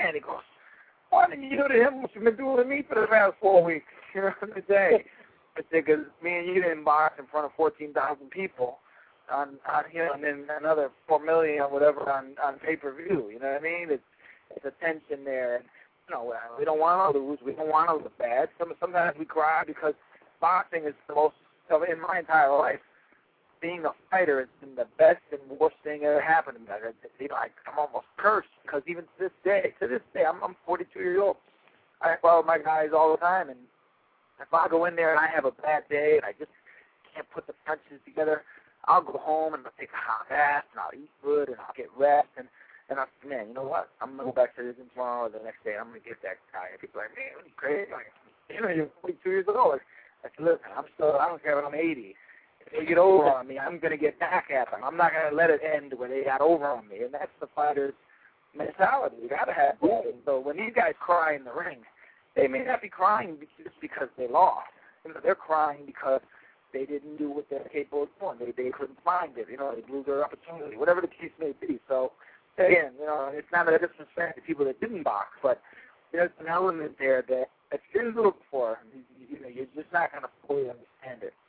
why didn't you do to him what you've been doing to me for the past 4 weeks? You know what I'm saying? Because me and you didn't box in front of 14,000 people on you know, and then another 4 million or whatever on pay-per-view. You know what I mean? It's a tension there. And, you know, we don't want to lose. We don't want to look bad. Sometimes we cry because boxing is the most, in my entire life, being a fighter has been the best and worst thing that ever happened to me. You know, I'm almost cursed because even to this day, I'm 42 years old. I follow my guys all the time, and if I go in there and I have a bad day and I just can't put the punches together, I'll go home and I'll take a hot bath and I'll eat good and I'll get rest and I'll say, man, you know what? I'm going to go back to the gym tomorrow or the next day. I'm going to get that guy. And people are like, man, what are you crazy? Like, you know, you're 42 years old. I said, listen, I don't care if I'm 80. If they get over on me, I'm going to get back at them. I'm not going to let it end where they got over on me. And that's the fighter's mentality. You got to have that. And so when these guys cry in the ring, they may not be crying just because they lost. You know, they're crying because they didn't do what they're capable of doing. They couldn't find it. You know, they blew their opportunity, whatever the case may be. So, again, you know, it's not a disrespect to people that didn't box, but there's an element there that if you didn't do it before, you know, you're just not going to fully understand it.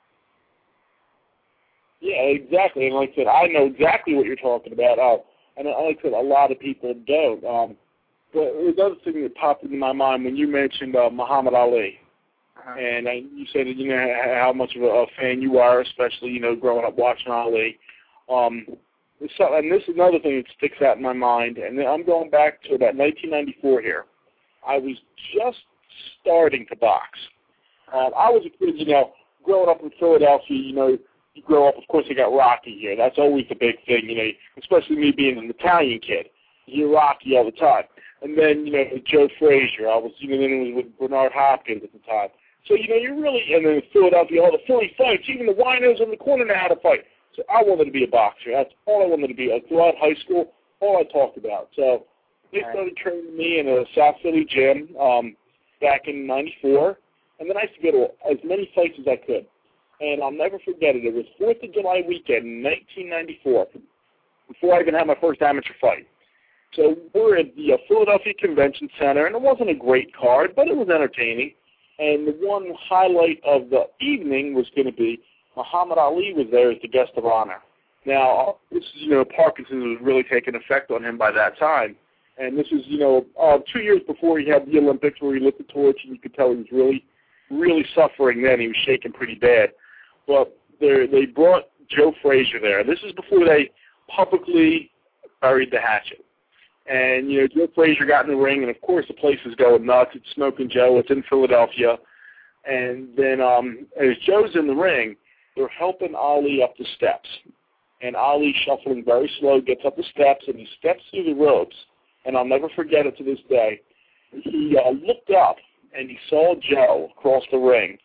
Yeah, exactly. And like I said, I know exactly what you're talking about. And like I said, a lot of people don't. But another thing that popped into my mind when you mentioned Muhammad Ali, and you said that, you know, how much of a fan you are, especially, you know, growing up watching Ali. And this is another thing that sticks out in my mind, and I'm going back to about 1994 here. I was just starting to box. I was a kid, you know, growing up in Philadelphia, you know, you grow up, of course, you got Rocky here. That's always the big thing, you know, especially me being an Italian kid. You hear Rocky all the time. And then, you know, Joe Frazier. I was, you know, then it was with Bernard Hopkins at the time. So, you know, you really, and then Philadelphia, all the Philly fights, even the winos in the corner now had a fight. So I wanted to be a boxer. That's all I wanted to be. Throughout high school, all I talked about. So they started training me in a South Philly gym back in '94. And then I used to go to as many fights as I could. And I'll never forget it. It was 4th of July weekend in 1994, before I even had my first amateur fight. So we're at the Philadelphia Convention Center, and it wasn't a great card, but it was entertaining. And the one highlight of the evening was going to be Muhammad Ali was there as the guest of honor. Now, this is, you know, Parkinson's was really taking effect on him by that time. And this is, you know, 2 years before he had the Olympics where he lit the torch, and you could tell he was really, really suffering then. He was shaking pretty bad. But they brought Joe Frazier there. This is before they publicly buried the hatchet. And, you know, Joe Frazier got in the ring, and, of course, the place is going nuts. It's Smoking Joe. It's in Philadelphia. And then as Joe's in the ring, they're helping Ali up the steps. And Ali, shuffling very slow, gets up the steps, and he steps through the ropes. And I'll never forget it to this day. He looked up, and he saw Joe across the ring.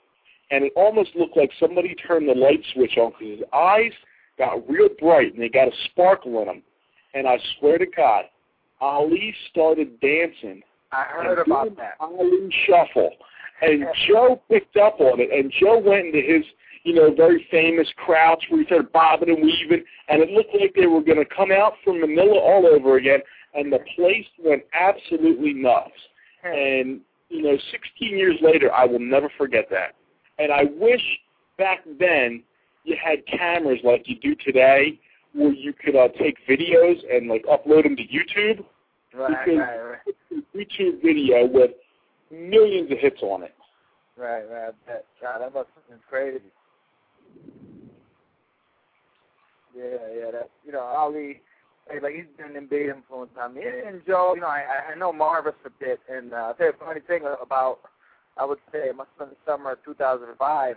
and it almost looked like somebody turned the light switch on because his eyes got real bright, and they got a sparkle in them. And I swear to God, Ali started dancing. I heard about that. Ali shuffle. And Joe picked up on it, and Joe went into his, very famous crouch where he started bobbing and weaving, and it looked like they were going to come out from Manila all over again, and the place went absolutely nuts. And, 16 years later, I will never forget that. And I wish back then you had cameras like you do today where you could take videos and, upload them to YouTube. Right. YouTube video with millions of hits on it. Right. God, that must have been crazy. Yeah. That Ali, he's been a big influence on me. And Joe, I know Marvis a bit, and I'll tell you a funny thing about, I would say it must have been the summer of 2005.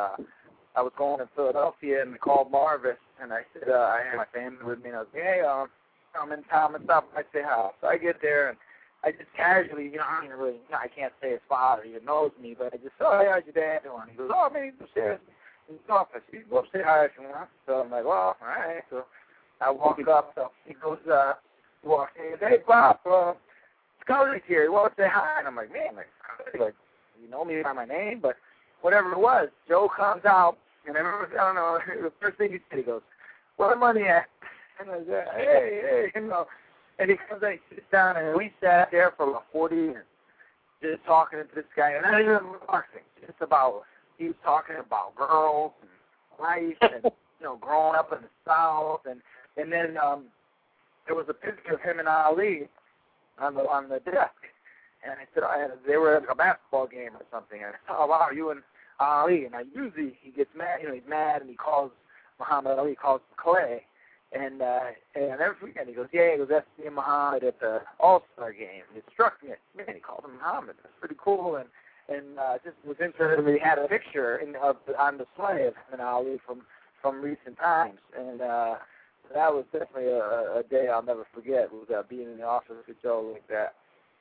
I was going to Philadelphia and called Marvis, and I said I had my family with me, and I was like, hey, I'm in town and stuff. I say hi. So I get there, and I just casually, I don't even really, I can't say his father, he knows me, but I just, hey, how's your dad doing? He goes, man, he's upstairs in his office. You can go up say hi if you want. So I'm like, well, all right. So I walk up, so he goes, he walks in, he goes, hey, Bob, Scully's here. He wants to say hi. And I'm like, man, you know me by my name, but whatever it was, Joe comes out, and I remember, I don't know, the first thing he said, he goes, where the money at? And I said, hey, And he comes out, he sits down, and we sat there for about 40 minutes, just talking to this guy, and not even boxing, just about, he was talking about girls and life and, growing up in the South, and then there was a picture of him and Ali on the desk, and I said, they were at a basketball game or something, and I said, oh, wow, you and Ali, and usually he gets mad, he's mad, and he calls Muhammad Ali, calls Clay, and every weekend he goes, that's me and Muhammad at the All-Star game. It struck me, man, he called him Muhammad. That's pretty cool, and just was interested. We had a picture on display of him and Ali from recent times, and that was definitely a day I'll never forget. Was being in the office with Joe like that.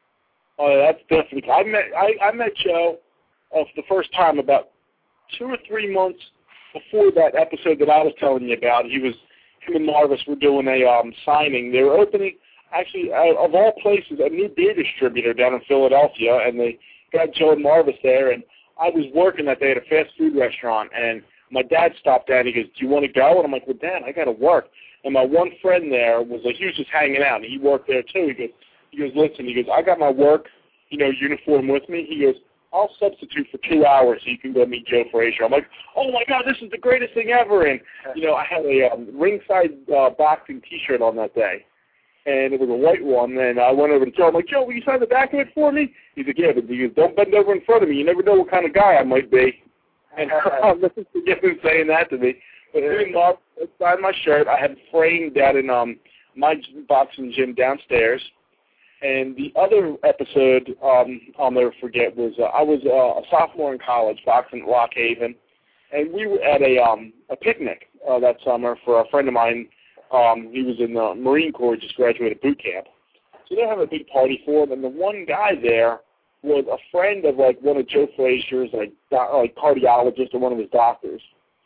Oh, that's definitely. I met Joe for the first time about 2 or 3 months before that episode that I was telling you about. Him and Marvis were doing a signing. They were opening, actually, of all places, a new beer distributor down in Philadelphia, and they got Joe and Marvis there, and I was working that day at a fast food restaurant, and my dad stopped down. He goes, do you want to go? And I'm like, well, Dad, I got to work. And my one friend there was like, he was just hanging out, and he worked there too. He goes, listen, I got my work, uniform with me. He goes, I'll substitute for 2 hours so you can go meet Joe Frazier. I'm like, oh, my God, this is the greatest thing ever. And, I had a ringside boxing T-shirt on that day, and it was a white one. And I went over to Joe. I'm like, Joe, will you sign the back of it for me? He's like, yeah, but he goes, don't bend over in front of me. You never know what kind of guy I might be. And I'll never forget him saying that to me. But doing Mark signed my shirt. I had it framed down in my boxing gym downstairs. And the other episode I'll never forget was I was a sophomore in college, boxing at Lock Haven, and we were at a picnic that summer for a friend of mine. He was in the Marine Corps, just graduated boot camp. So they have a big party for him, and the one guy there was a friend of one of Joe Frazier's, cardiologist or one of his doctors.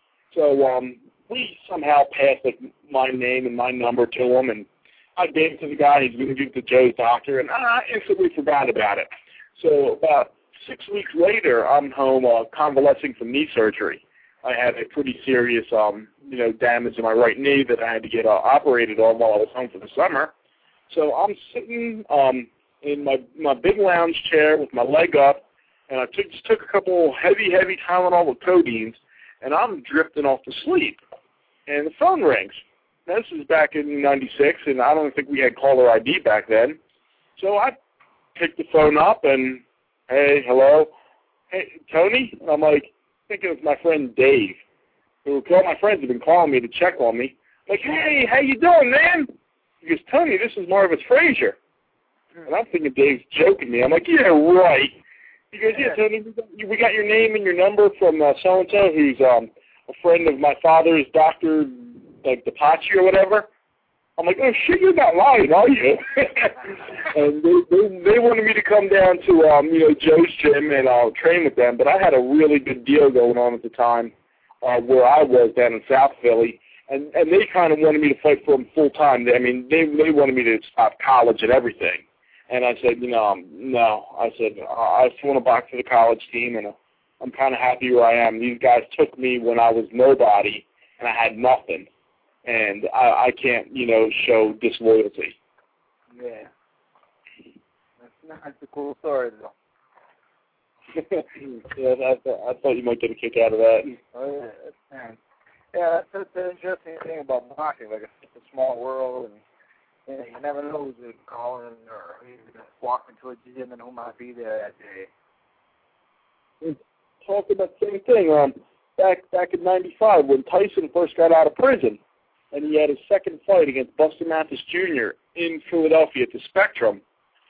So we somehow passed my name and my number to him, and I gave it to the guy. He's going to give it to Joe's doctor, and I instantly forgot about it. So about 6 weeks later, I'm home convalescing from knee surgery. I had a pretty serious, damage in my right knee that I had to get operated on while I was home for the summer. So I'm sitting in my big lounge chair with my leg up, and I just took a couple heavy Tylenol with codeines, and I'm drifting off to sleep. And the phone rings. This is back in '96, and I don't think we had caller ID back then. So I picked the phone up, and, hey, hello, hey, Tony? And I'm thinking it's my friend Dave, who all my friends have been calling me to check on me. Like, hey, how you doing, man? He goes, Tony, this is Marvis Frazier. And I'm thinking Dave's joking me. I'm like, yeah, right. He goes, yeah, Tony, we got your name and your number from so-and-so, who's a friend of my father's doctor, like DePachi or whatever. I'm like, oh shit, you're not lying, are you? And they wanted me to come down to Joe's gym and train with them, but I had a really good deal going on at the time where I was down in South Philly, and they kind of wanted me to fight for them full time. I mean, they wanted me to stop college and everything, and I said, no. I said I just want to box for the college team, and I'm kind of happy where I am. These guys took me when I was nobody and I had nothing. And I can't, show disloyalty. Yeah. That's a cool story, though. Yeah, I thought you might get a kick out of that. Oh, yeah. Yeah, that's the interesting thing about boxing. Like, it's a small world, and you never know who's going to call in or who's going to walk into a gym and who might be there that day. Talking about the same thing. Back in '95 when Tyson first got out of prison, and he had his second fight against Buster Mathis Jr. in Philadelphia at the Spectrum.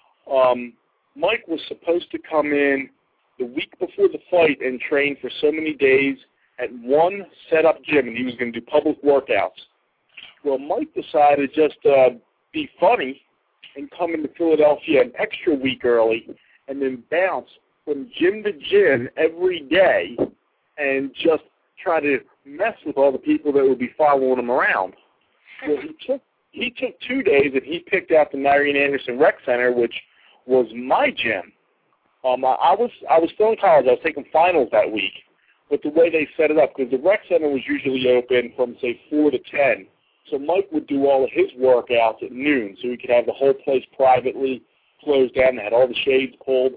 Mike was supposed to come in the week before the fight and train for so many days at one set-up gym, and he was going to do public workouts. Well, Mike decided just to be funny and come into Philadelphia an extra week early and then bounce from gym to gym every day and just try to mess with all the people that would be following him around. Well, he took 2 days, and he picked out the Marian Anderson Rec Center, which was my gym. I was still in college. I was taking finals that week. But the way they set it up, because the Rec Center was usually open from, say, 4 to 10. So Mike would do all of his workouts at noon, so he could have the whole place privately closed down. They had all the shades pulled.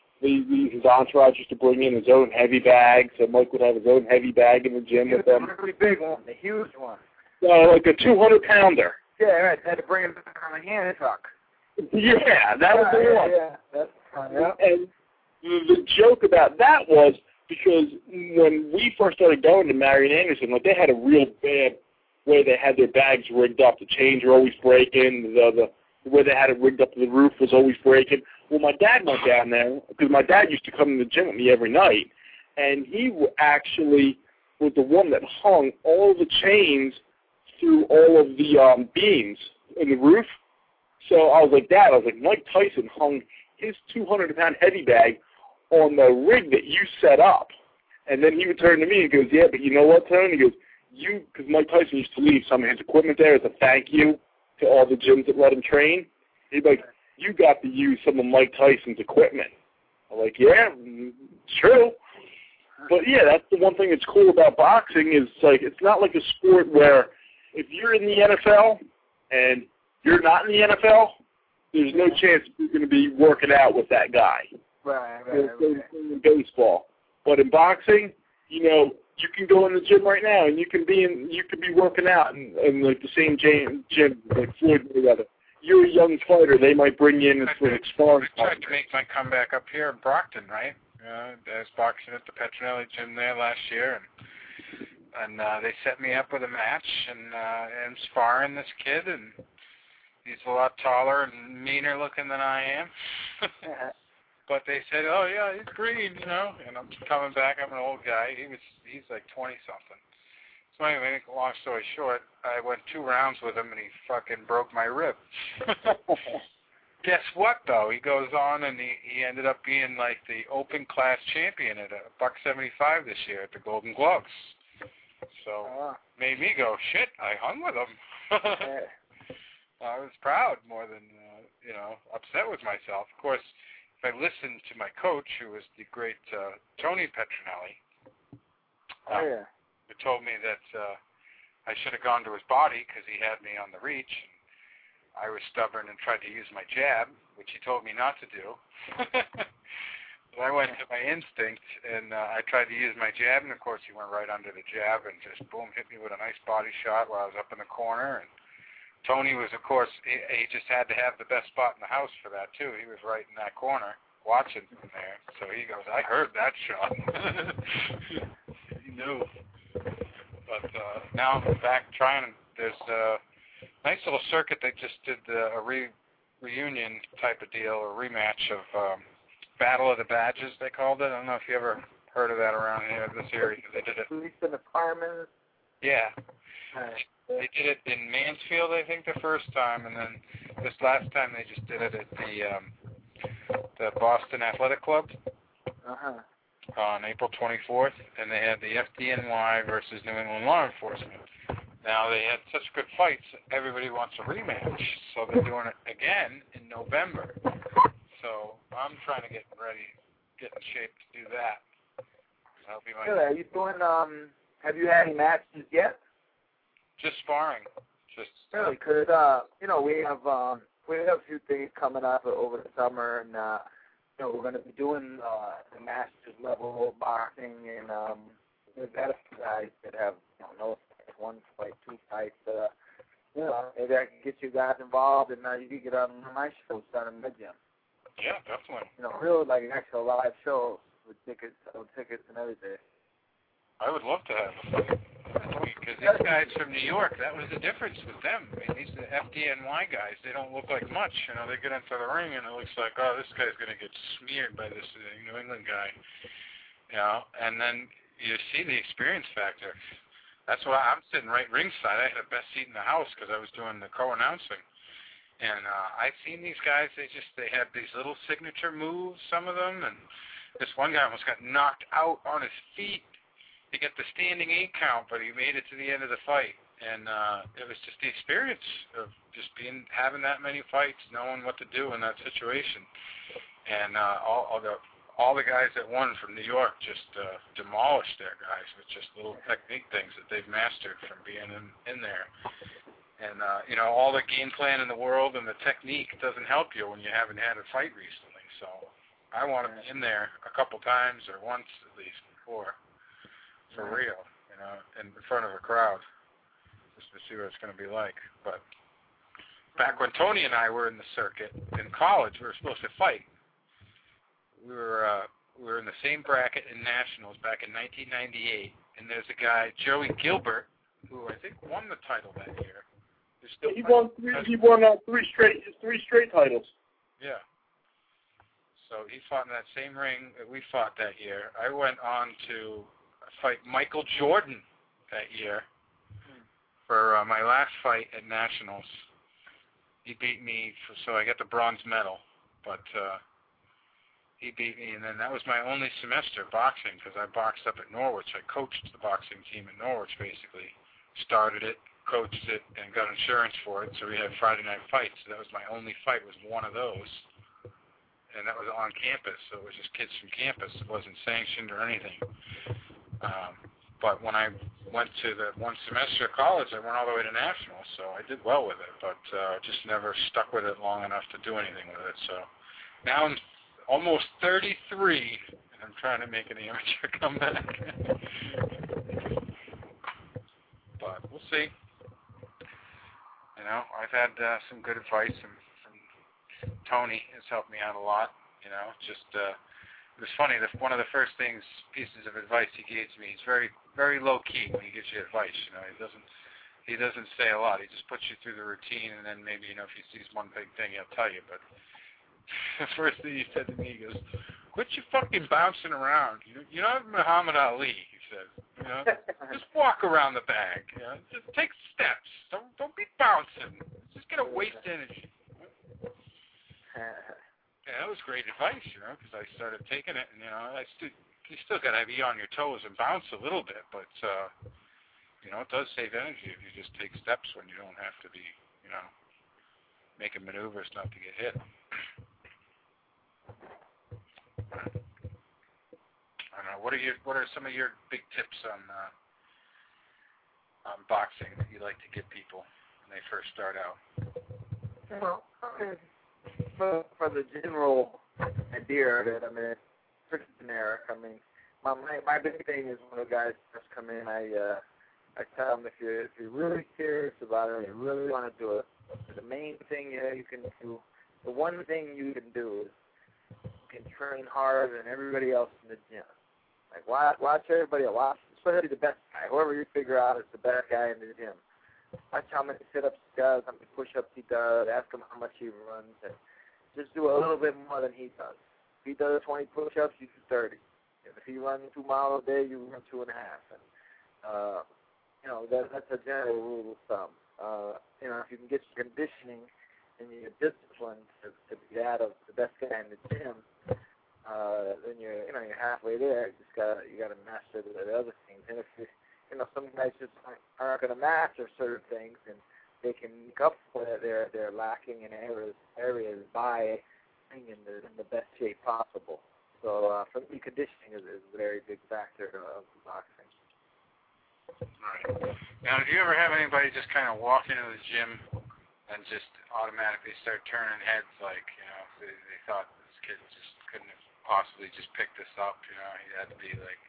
His entourage used to bring in his own heavy bag, so Mike would have his own heavy bag in the gym with them. A really big one, a huge one. Like a 200-pounder. Yeah, right. They had to bring it back on a hand truck. Yeah, that was the one. Yeah, that's fun. Yeah. And the joke about that was because when we first started going to Marian Anderson, like they had a real bad way they had their bags rigged up. The chains were always breaking. The way they had it rigged up to the roof was always breaking. Well, my dad went down there because my dad used to come to the gym with me every night, and he actually was the one that hung all the chains through all of the beams in the roof. So I was like, Dad, Mike Tyson hung his 200-pound heavy bag on the rig that you set up. And then he would turn to me and goes, yeah, but you know what, Tony? He goes, because Mike Tyson used to leave some of his equipment there as a thank you to all the gyms that let him train. He'd be like, you got to use some of Mike Tyson's equipment. I'm like, yeah, true. But, yeah, that's the one thing that's cool about boxing is, like, it's not like a sport where if you're in the NFL and you're not in the NFL, there's no chance you're going to be working out with that guy. Right. In baseball. But in boxing, you can go in the gym right now and you can be working out in like the same gym like Floyd Mayweather. You're a young fighter, they might bring you in for an sparring. I tried to make my comeback up here in Brockton, right? I was boxing at the Petronelli gym there last year, and they set me up with a match, and I'm sparring this kid, and he's a lot taller and meaner looking than I am. But they said, oh, yeah, he's green, and I'm coming back. I'm an old guy. He's like 20-something. So anyway, long story short, I went 2 rounds with him, and he fucking broke my rib. Guess what, though? He goes on, and he ended up being like the open class champion at $175 this year at the Golden Gloves. So made me go, shit, I hung with him. I was proud more than, upset with myself. Of course, if I listened to my coach, who was the great Tony Petronelli, who told me that I should have gone to his body because he had me on the reach. I was stubborn and tried to use my jab, which he told me not to do. But I went to my instinct, and I tried to use my jab, and of course he went right under the jab and just, boom, hit me with a nice body shot while I was up in the corner. And Tony was, of course, he just had to have the best spot in the house for that, too. He was right in that corner watching from there. So he goes, I heard that shot. He knew. But now I'm back trying. There's a nice little circuit. They just did a reunion type of deal, or rematch of Battle of the Badges, they called it. I don't know if you ever heard of that around here in this area. They did it. Police and the firemen. Yeah. They did it in Mansfield, I think, the first time, and then this last time they just did it at the Boston Athletic Club on April 24th, and they had the FDNY versus New England Law Enforcement. Now, they had such good fights, everybody wants a rematch, so they're doing it again in November. So I'm trying to get in shape to do that. That'll be my... Good. Are you doing, have you had any matches yet? Just sparring. Really, because, we have a few things coming up over the summer, and, we're going to be doing the Masters level boxing, and we've got a few guys that have, no one fight, two fights. Maybe I can get you guys involved, and you can get on my show down in Mid-Gym. Yeah, definitely. Real like an actual live show with tickets and everything. I would love to have a fight. Because these guys from New York, that was the difference with them. I mean, these are the FDNY guys. They don't look like much. They get into the ring, and it looks like, oh, this guy's going to get smeared by this New England guy. And then you see the experience factor. That's why I'm sitting right ringside. I had the best seat in the house because I was doing the co-announcing. And I've seen these guys, they have these little signature moves, some of them, and this one guy almost got knocked out on his feet to get the standing 8 count, but he made it to the end of the fight. And it was just the experience of just having that many fights, knowing what to do in that situation. And all the guys that won from New York just demolished their guys with just little technique things that they've mastered from being in there. And, all the game plan in the world and the technique doesn't help you when you haven't had a fight recently. So I want to be in there a couple times or once at least before, for real, in front of a crowd, just to see what it's going to be like. But back when Tony and I were in the circuit in college, we were supposed to fight. We were in the same bracket in nationals back in 1998, and there's a guy, Joey Gilbert, who I think won the title that year. He won three straight titles. Yeah. So he fought in that same ring that we fought that year. I went on to fight Michael Jordan that year for my last fight at nationals. He beat me, so I got the bronze medal. But he beat me, and then that was my only semester boxing because I boxed up at Norwich. I coached the boxing team at Norwich, basically. Started it, coached it, and got insurance for it, so we had Friday night fights. So that was my only fight, was one of those. And that was on campus, so it was just kids from campus. It wasn't sanctioned or anything. But when I went to the one semester of college, I went all the way to nationals, so I did well with it, but just never stuck with it long enough to do anything with it. So now I'm almost 33, and I'm trying to make an amateur comeback. But we'll see. I've had some good advice from Tony. Has helped me out a lot. It was funny. One of the first pieces of advice he gave to me, he's very, very low key when he gives you advice. He doesn't say a lot. He just puts you through the routine, and then maybe if he sees one big thing, he'll tell you. But the first thing he said to me, he goes, "Quit your fucking bouncing around. You're not Muhammad Ali." He says, just walk around the bag. Just take steps. Don't be bouncing. Just gonna waste energy. Yeah, that was great advice, because I started taking it, and you still gotta be on your toes and bounce a little bit, but it does save energy if you just take steps when you don't have to be, making maneuvers not to get hit. I don't know. What are some of your big tips on boxing that you like to give people when they first start out? Well, for the general idea of it, it's pretty generic. My big thing is when the guys first come in, I tell them if you're really serious about it, you really want to do it, the main thing you can do, the one thing you can do is you can train harder than everybody else in the gym. Like watch everybody, especially the best guy, whoever you figure out is the best guy in the gym. Watch how many sit-ups he does, how many push-ups he does, ask him how much he runs, and just do a little bit more than he does. If he does 20 push-ups, you do 30. If he runs 2 miles a day, you run 2.5. And that's a general rule of thumb. If you can get your conditioning and your discipline to be that of the best guy in the gym, then you're halfway there. You got to master the other things. And if some guys just aren't going to master certain things, and they can make up for they're lacking in areas by being in the best shape possible. So for me, conditioning is a very big factor of boxing. Right. Now, do you ever have anybody just kind of walk into the gym and just automatically start turning heads, like, they thought this kid just couldn't have possibly just picked this up, he had to be like...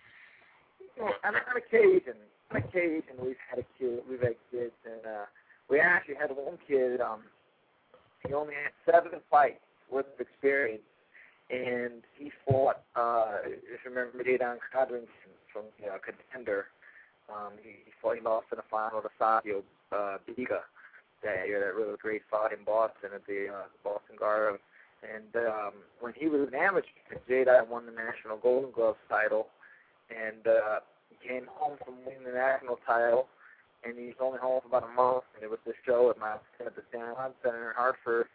On occasion, we've had kids, and we actually had one kid, he only had 7 fights worth of experience, and he fought, if you remember, Jadon Codrington from Contender. He lost in the final to Savio Biga that year, that really great fight in Boston at the Boston Garden. And when he was an amateur, Jadon won the National Golden Gloves title, and he came home from winning the national title, and he's only home for about a month. And it was this show at the San Juan Center in Hartford,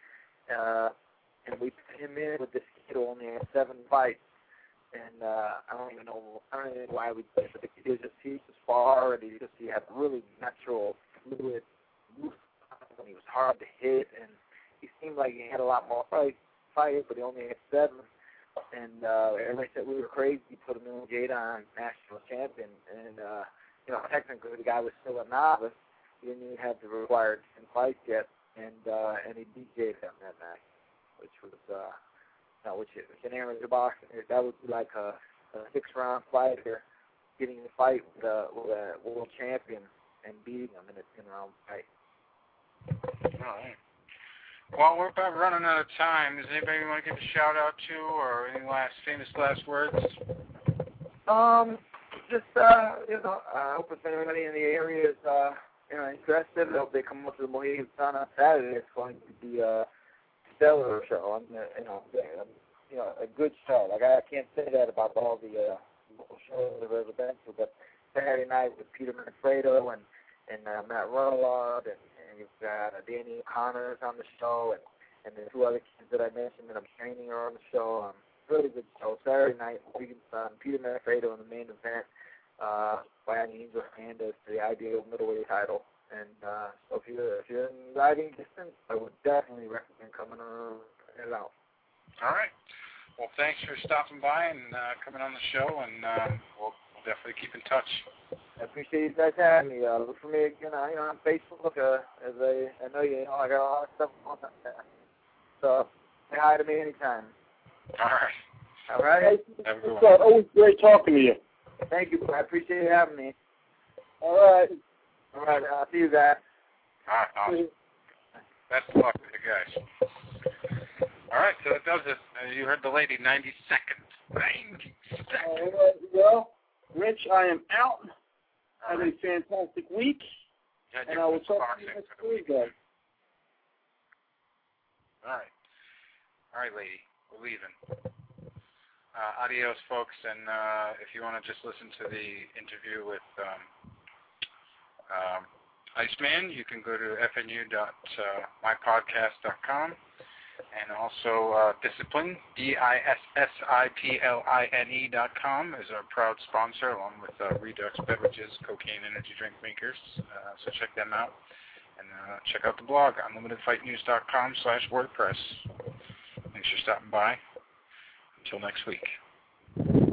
and we put him in with this kid who only had 7 fights. And I don't even know why we did it, but he was far, and he had really natural, fluid, loose, and he was hard to hit, and he seemed like he had a lot more fight, but he only had 7. And everybody said we were crazy. He put him in with Jadon, national champion, and technically the guy was still a novice. He didn't even have the required 10 fights yet, and he beat Jadon that night, which was which in amateur boxing, that would be like a 6-round fighter getting a fight with a world champion and beating him in a 10-round fight. All right. Well, we're about running out of time. Does anybody want to give a shout out to, or any famous last words? I hope if anybody in the area is interested, I hope they come up to the Mohegan Sun on Saturday. It's going to be a stellar show. A good show. Like, I can't say that about all the local shows I've ever been to, but Saturday night with Peter Manfredo and Matt Runelard, and you've got Danny O'Connor on the show, and the 2 other kids that I mentioned that I'm training are on the show. Really good show. Saturday night, Mohegan Sun, Peter Manfredo in the main event, fighting Angel Hernandez for the IBO middleweight title. And so if you're in driving distance, I would definitely recommend coming it out. All right. Well, thanks for stopping by and coming on the show, and we'll definitely keep in touch. I appreciate you guys having me. Look for me again, on Facebook. As I know I got a lot of stuff on there. So say hi to me anytime. All right. All right. Have a good one. It's always great talking to you. Thank you. I appreciate you having me. All right. All right. I'll see you guys. All right. Awesome. Best of luck with you guys. All right, so that does it. You heard the lady, 90 seconds. 90 seconds. All right, well, Rich, I am out. Have a fantastic week. Yeah, and I will talk to you next week, guys. All right, lady. We're leaving. Adios, folks. And if you want to just listen to the interview with Iceman, you can go to fnu.mypodcast.com. And also Discipline, DISSIPLINE.com is our proud sponsor, along with Redux Beverages, Cocaine Energy Drink Makers. So check them out. And check out the blog, unlimitedfightnews.com/WordPress. Thanks for stopping by. Until next week.